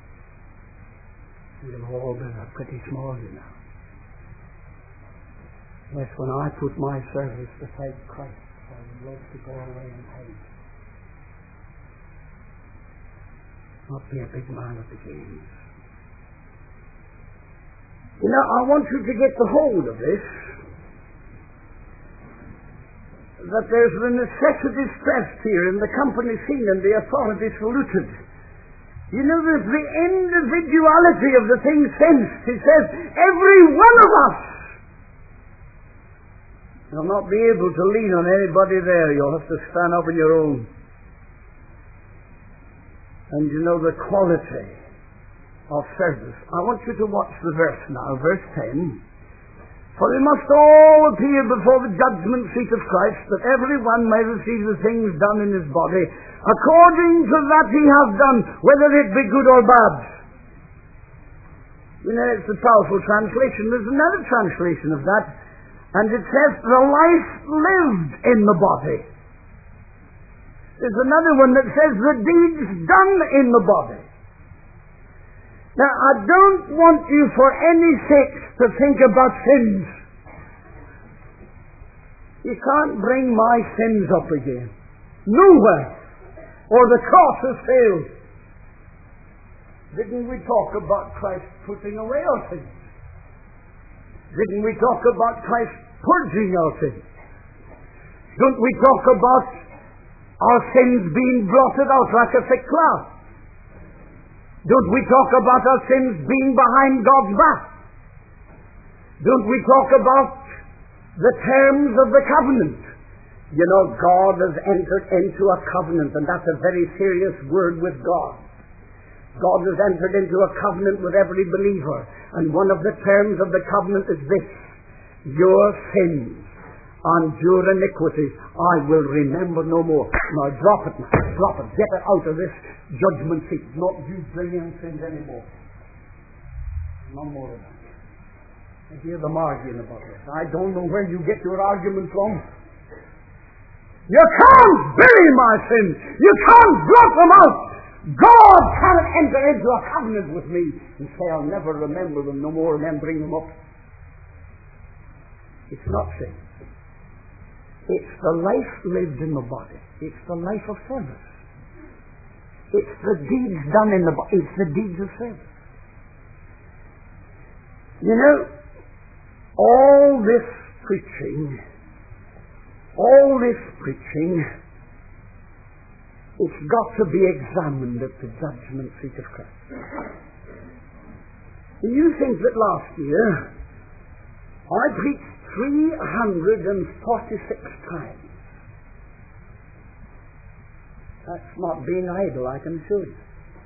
We'll all be pretty small, you know. Yes, when I put my service beside Christ, I would love to go away and hide. Not be a big man at the games. You know, I want you to get the hold of this, that there's the necessity stressed here in the company seen and the authority saluted. You know, there's the individuality of the thing sensed. He says, every one of us. You'll not be able to lean on anybody there. You'll have to stand up on your own. And you know the quality of service. I want you to watch the verse now, verse ten. For we must all appear before the judgment seat of Christ, that every one may receive the things done in his body, according to that he has done, whether it be good or bad. You know, it's a powerful translation. There's another translation of that, and it says, the life lived in the body. There's another one that says, the deeds done in the body. Now, I don't want you for any sake to think about sins. You can't bring my sins up again. Nowhere. Or the cross has failed. Didn't we talk about Christ putting away our sins? Didn't we talk about Christ purging our sins? Don't we talk about our sins being blotted out like a thick cloud? Don't we talk about our sins being behind God's back? Don't we talk about the terms of the covenant? You know, God has entered into a covenant, and that's a very serious word with God. God has entered into a covenant with every believer, and one of the terms of the covenant is this: your sins and your iniquities I will remember no more. Now drop it, drop it, get it out of this judgment seat. Not you bring in sins anymore. No more of that. I hear them arguing about this. I don't know where you get your argument from. You can't bury my sins. You can't blot them out. God cannot enter into a covenant with me and say, I'll never remember them no more and then bring them up. It's not sin. It's the life lived in the body. It's the life of service. It's the deeds done in the body. It's the deeds of service. You know, all this preaching, all this preaching, it's got to be examined at the judgment seat of Christ. Do you think that last year I preached three hundred forty-six times? That's not being idle, I can assure you.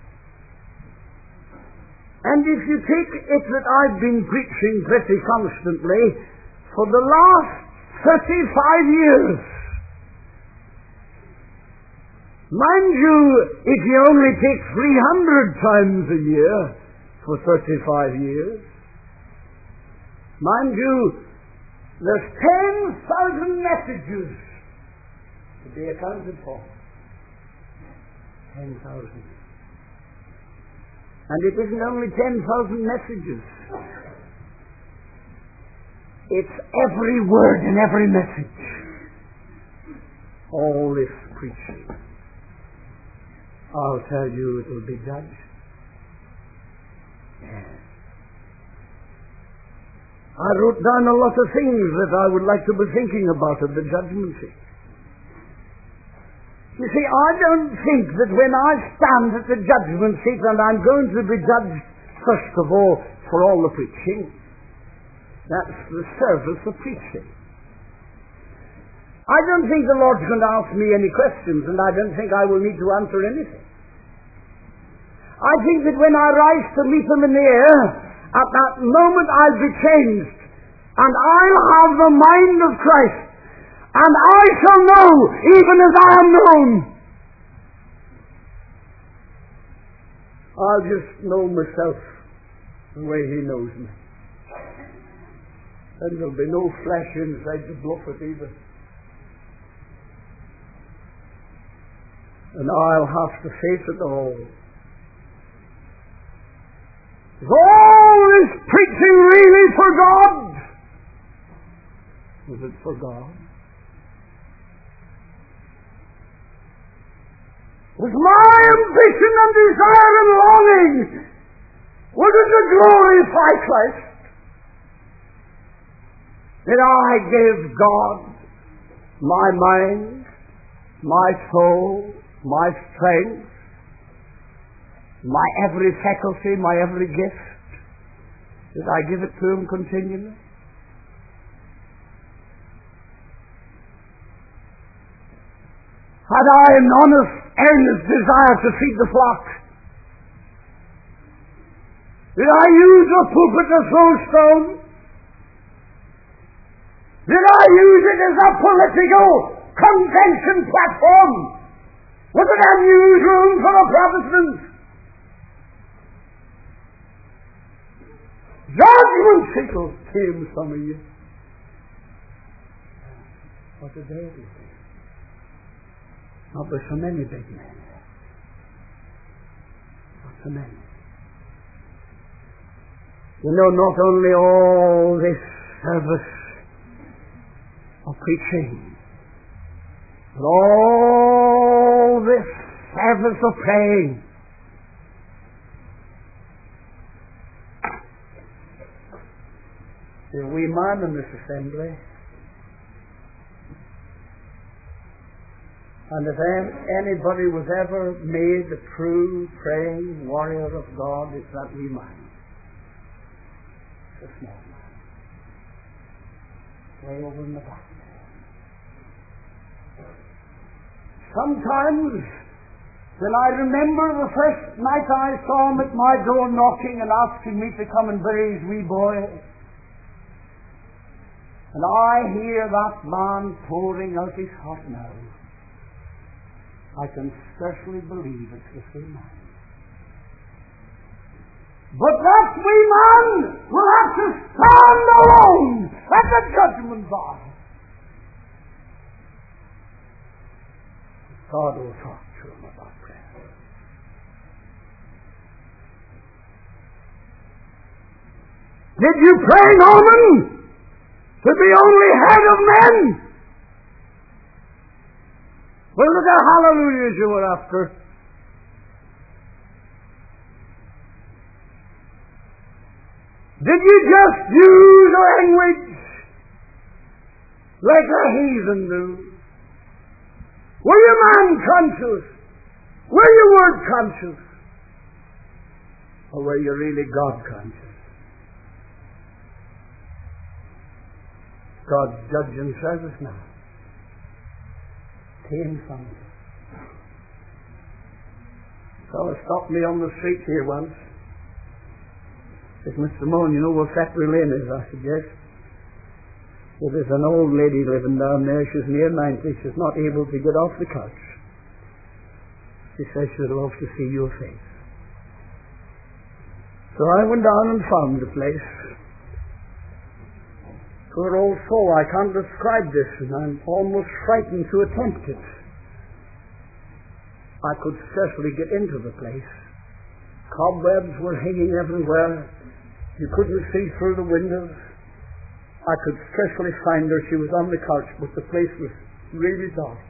And if you take it that I've been preaching pretty constantly for the last thirty-five years, Mind you, if you only take three hundred times a year for thirty-five years, mind you, there's ten thousand messages to be accounted for. ten thousand. And it isn't only ten thousand messages. It's every word in every message. All this preaching. I'll tell you, it will be judged. Yes. I wrote down a lot of things that I would like to be thinking about at the judgment seat. You see, I don't think that when I stand at the judgment seat and I'm going to be judged, first of all, for all the preaching, that's the service of preaching. I don't think the Lord's going to ask me any questions, and I don't think I will need to answer anything. I think that when I rise to meet Him in the air, at that moment I'll be changed, and I'll have the mind of Christ, and I shall know even as I am known. I'll just know myself the way He knows me. And there'll be no flesh inside to bluff it either. And I'll have to face it all. Is all this preaching really for God? Was it for God? Was my ambition and desire and longing, was it to glorify Christ? Did I give God my mind, my soul, my strength, my every faculty, my every gift? Did I give it to Him continually? Had I an honest, earnest desire to feed the flock? Did I use a pulpit to throw stones? Did I use it as a political convention platform? Was it a newsroom for the Protestants? Judgment seat came some of you. What did they do? Not with so many big men. Not so many. You know, not only all this service of preaching, but all this service of praying. There's a wee man in this assembly, and if anybody was ever made a true praying warrior of God, it's that wee man. It's a small man. Way over in the back. Sometimes, when I remember the first night I saw him at my door knocking and asking me to come and bury his wee boy, and I hear that man pouring out his heart now, I can scarcely believe it's the same man. But that wee man will have to stand alone at the judgment bar. God will talk to him about prayer. Did you pray, Norman, to be only head of men? Was it the hallelujahs you were after? Did you just use language like a heathen do? Were you man conscious? Were you word conscious? Or were you really God conscious? God's judging service now. Came from it. So he stopped me on the street here once. Says, Mister Moon, you know where Factory Lane is? I said, yes. Well, there's an old lady living down there. She's near ninety. She's not able to get off the couch. She says she'd love to see your face. So I went down and found the place. Poor old soul, I can't describe this, and I'm almost frightened to attempt it. I could scarcely get into the place. Cobwebs were hanging everywhere. You couldn't see through the windows. I could scarcely find her. She was on the couch, but the place was really dark.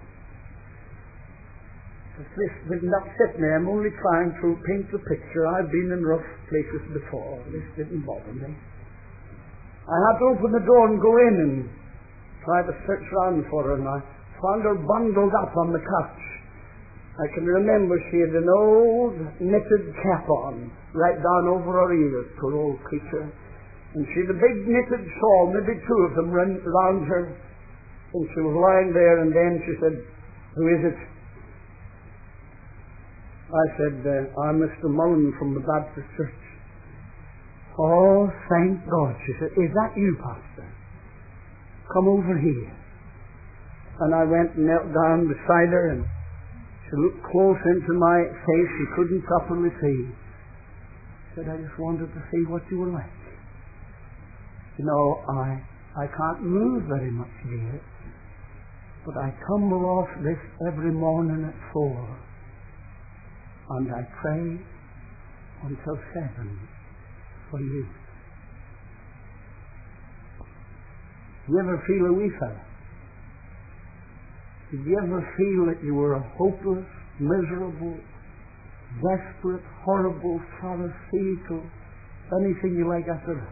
This did not fit me. I'm only trying to paint the picture. I've been in rough places before. This didn't bother me. I had to open the door and go in and try to search around for her, and I found her bundled up on the couch. I can remember she had an old knitted cap on, right down over her ears, poor old creature. And she had a big knitted shawl, maybe two of them ran round her. And she was lying there, and then she said, "Who is it?" I said, uh, "I'm Mister Mullen from the Baptist Church." "Oh, thank God," she said. "Is that you, Pastor? Come over here." And I went and knelt down beside her, and she looked close into my face. She couldn't properly see. She said, "I just wanted to see what you were like. You know, I I can't move very much, dear, but I tumble off this every morning at four, and I pray until seven for you." You ever feel a wee fella? Did you ever feel that you were a hopeless, miserable, desperate, horrible, pharisaical, anything you like after that?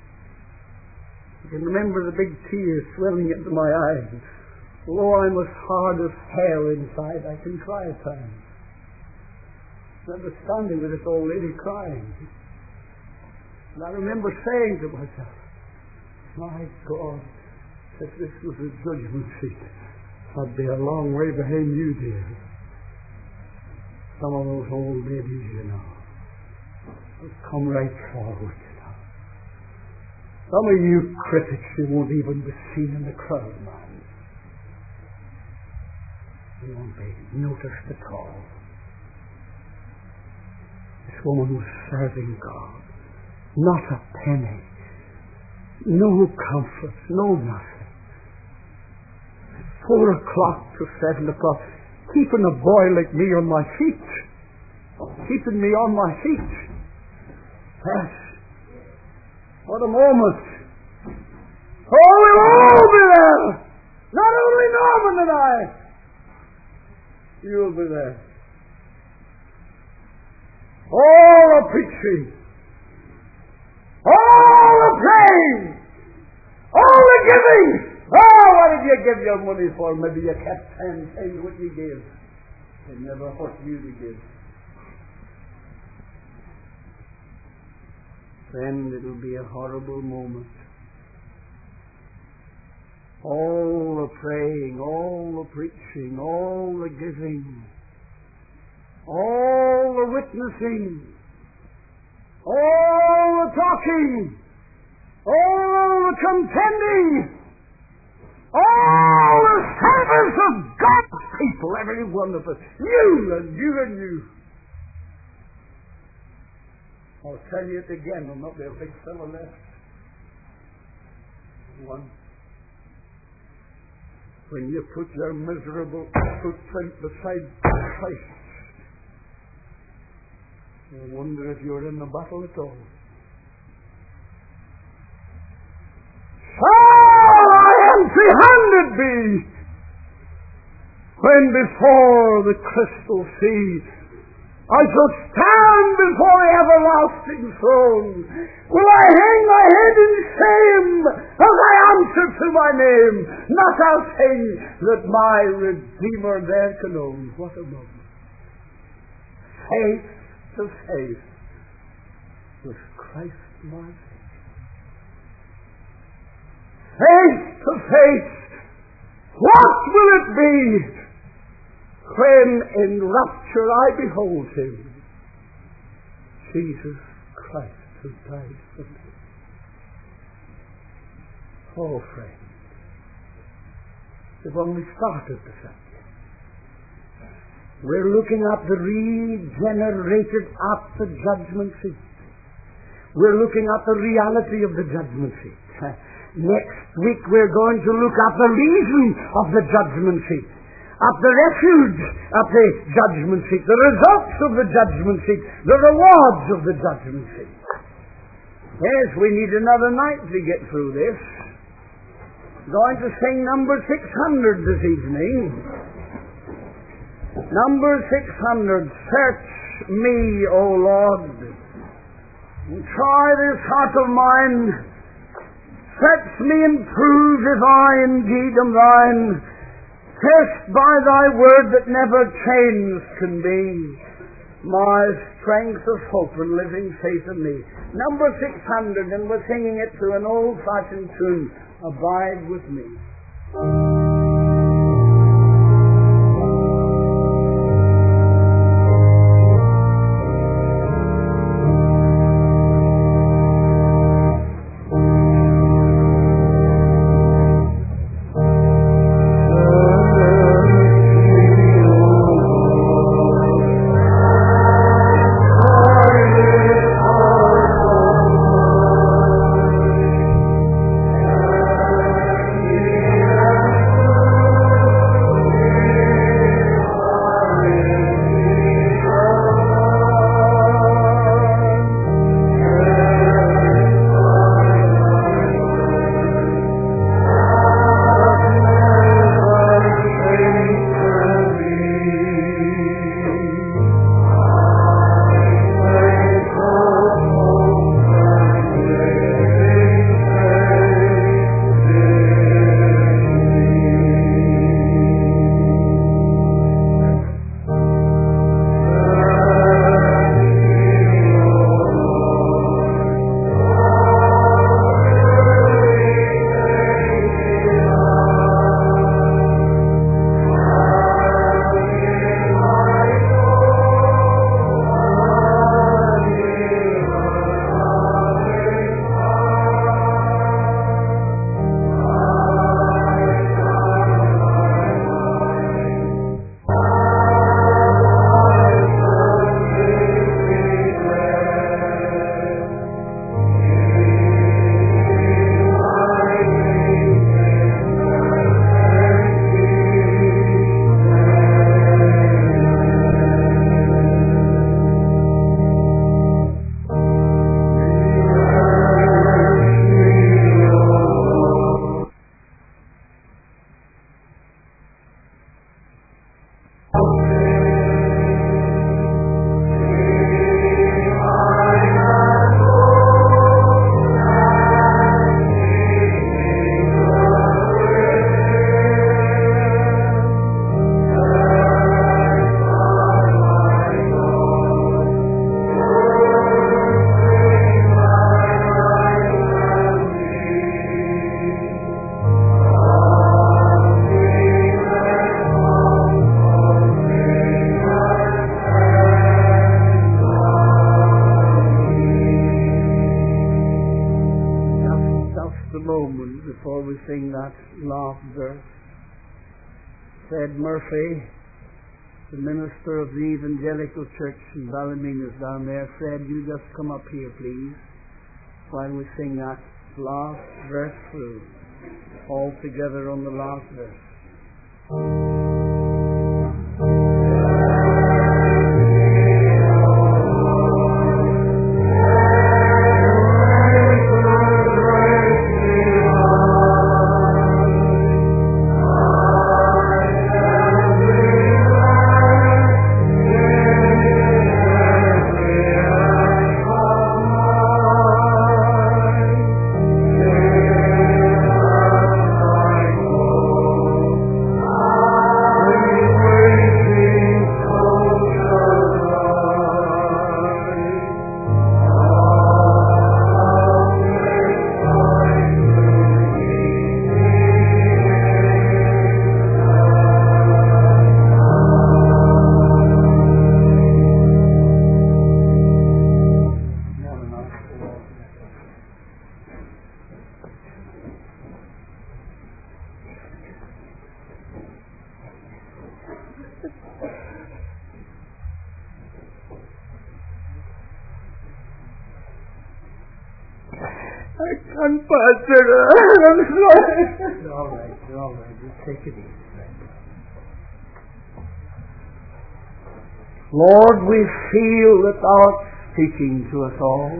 I can remember the big tears swelling into my eyes. Although I'm as hard as hell inside, I can cry at times. I remember standing with this old lady crying. And I remember saying to myself, "My God, if this was a judgment seat, I'd be a long way behind you, dear." Some of those old ladies, you know, would come right forward, you know. Some of you critics, you won't even be seen in the crowd, man. You won't be noticed at all. This woman was serving God. Not a penny. No comfort, no nothing. Four o'clock to seven o'clock, keeping a boy like me on my feet. Keeping me on my feet. Yes. What a moment. Oh, we'll all be there. Not only Norman and I. You'll be there. All the preaching. All the praying. All the giving. Oh, what did you give your money for? Maybe you kept ten times what you gave. It never hurt you to give. Then it'll be a horrible moment. All the praying, all the preaching, all the giving, all the witnessing, all the talking, all the contending, all the servants of God's people, every one of us, you and you and you. I'll tell you it again, there'll not be a big fellow left. One. When you put your miserable footprint beside Christ, you wonder if you're in the battle at all. Shall I empty-handed be when before the crystal sea I shall stand before the everlasting throne? Will I hang my head in shame as I answer to my name? Not I'll sing that my Redeemer there can own. What a moment. Face to face with Christ my Savior. Face to face. What will it be when in rapture I behold Him? Jesus Christ who died for me. Oh, friend, we've only started the subject. We're looking at the regenerated at the judgment seat. We're looking at the reality of the judgment seat. Next week we're going to look at the reason of the judgment seat, at the refuge at the judgment seat, the results of the judgment seat, the rewards of the judgment seat. Yes, we need another night to get through this. Going to sing number six hundred this evening. Number six hundred, Search me, O Lord, and try this heart of mine. Search me and prove if I indeed am thine. Test by thy word that never changed can be my strength of hope and living faith in thee. Number six hundred, and we're singing it to an old-fashioned tune, Abide with Me. Fred Murphy, the minister of the Evangelical Church in Ballymena, is down there. Fred, you just come up here, please, while we sing that last verse through, all together on the last verse. And Pastor, I'm sorry. It's all right. It's all right. Just take it easy. Lord, we feel that Thou art speaking to us all.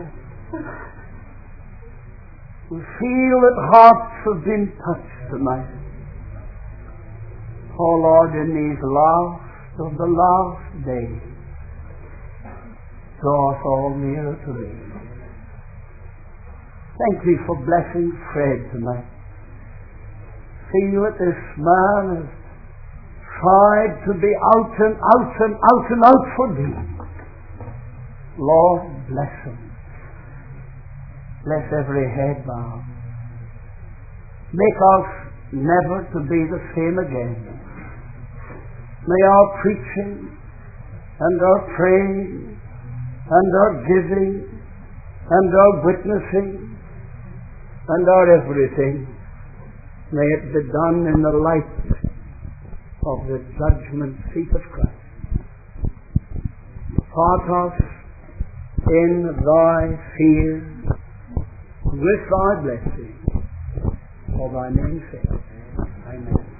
We feel that hearts have been touched tonight. Oh Lord, in these last of the last days, draw us all nearer to Thee. Thank Thee for blessing Fred tonight. Feel that this man has tried to be out and out and out and out for Thee. Lord, bless him. Bless every head bowed. Make us never to be the same again. May our preaching and our praying and our giving and our witnessing and our everything, may it be done in the light of the judgment seat of Christ. Part us in Thy fear with Thy blessing, for Thy name's sake. Amen.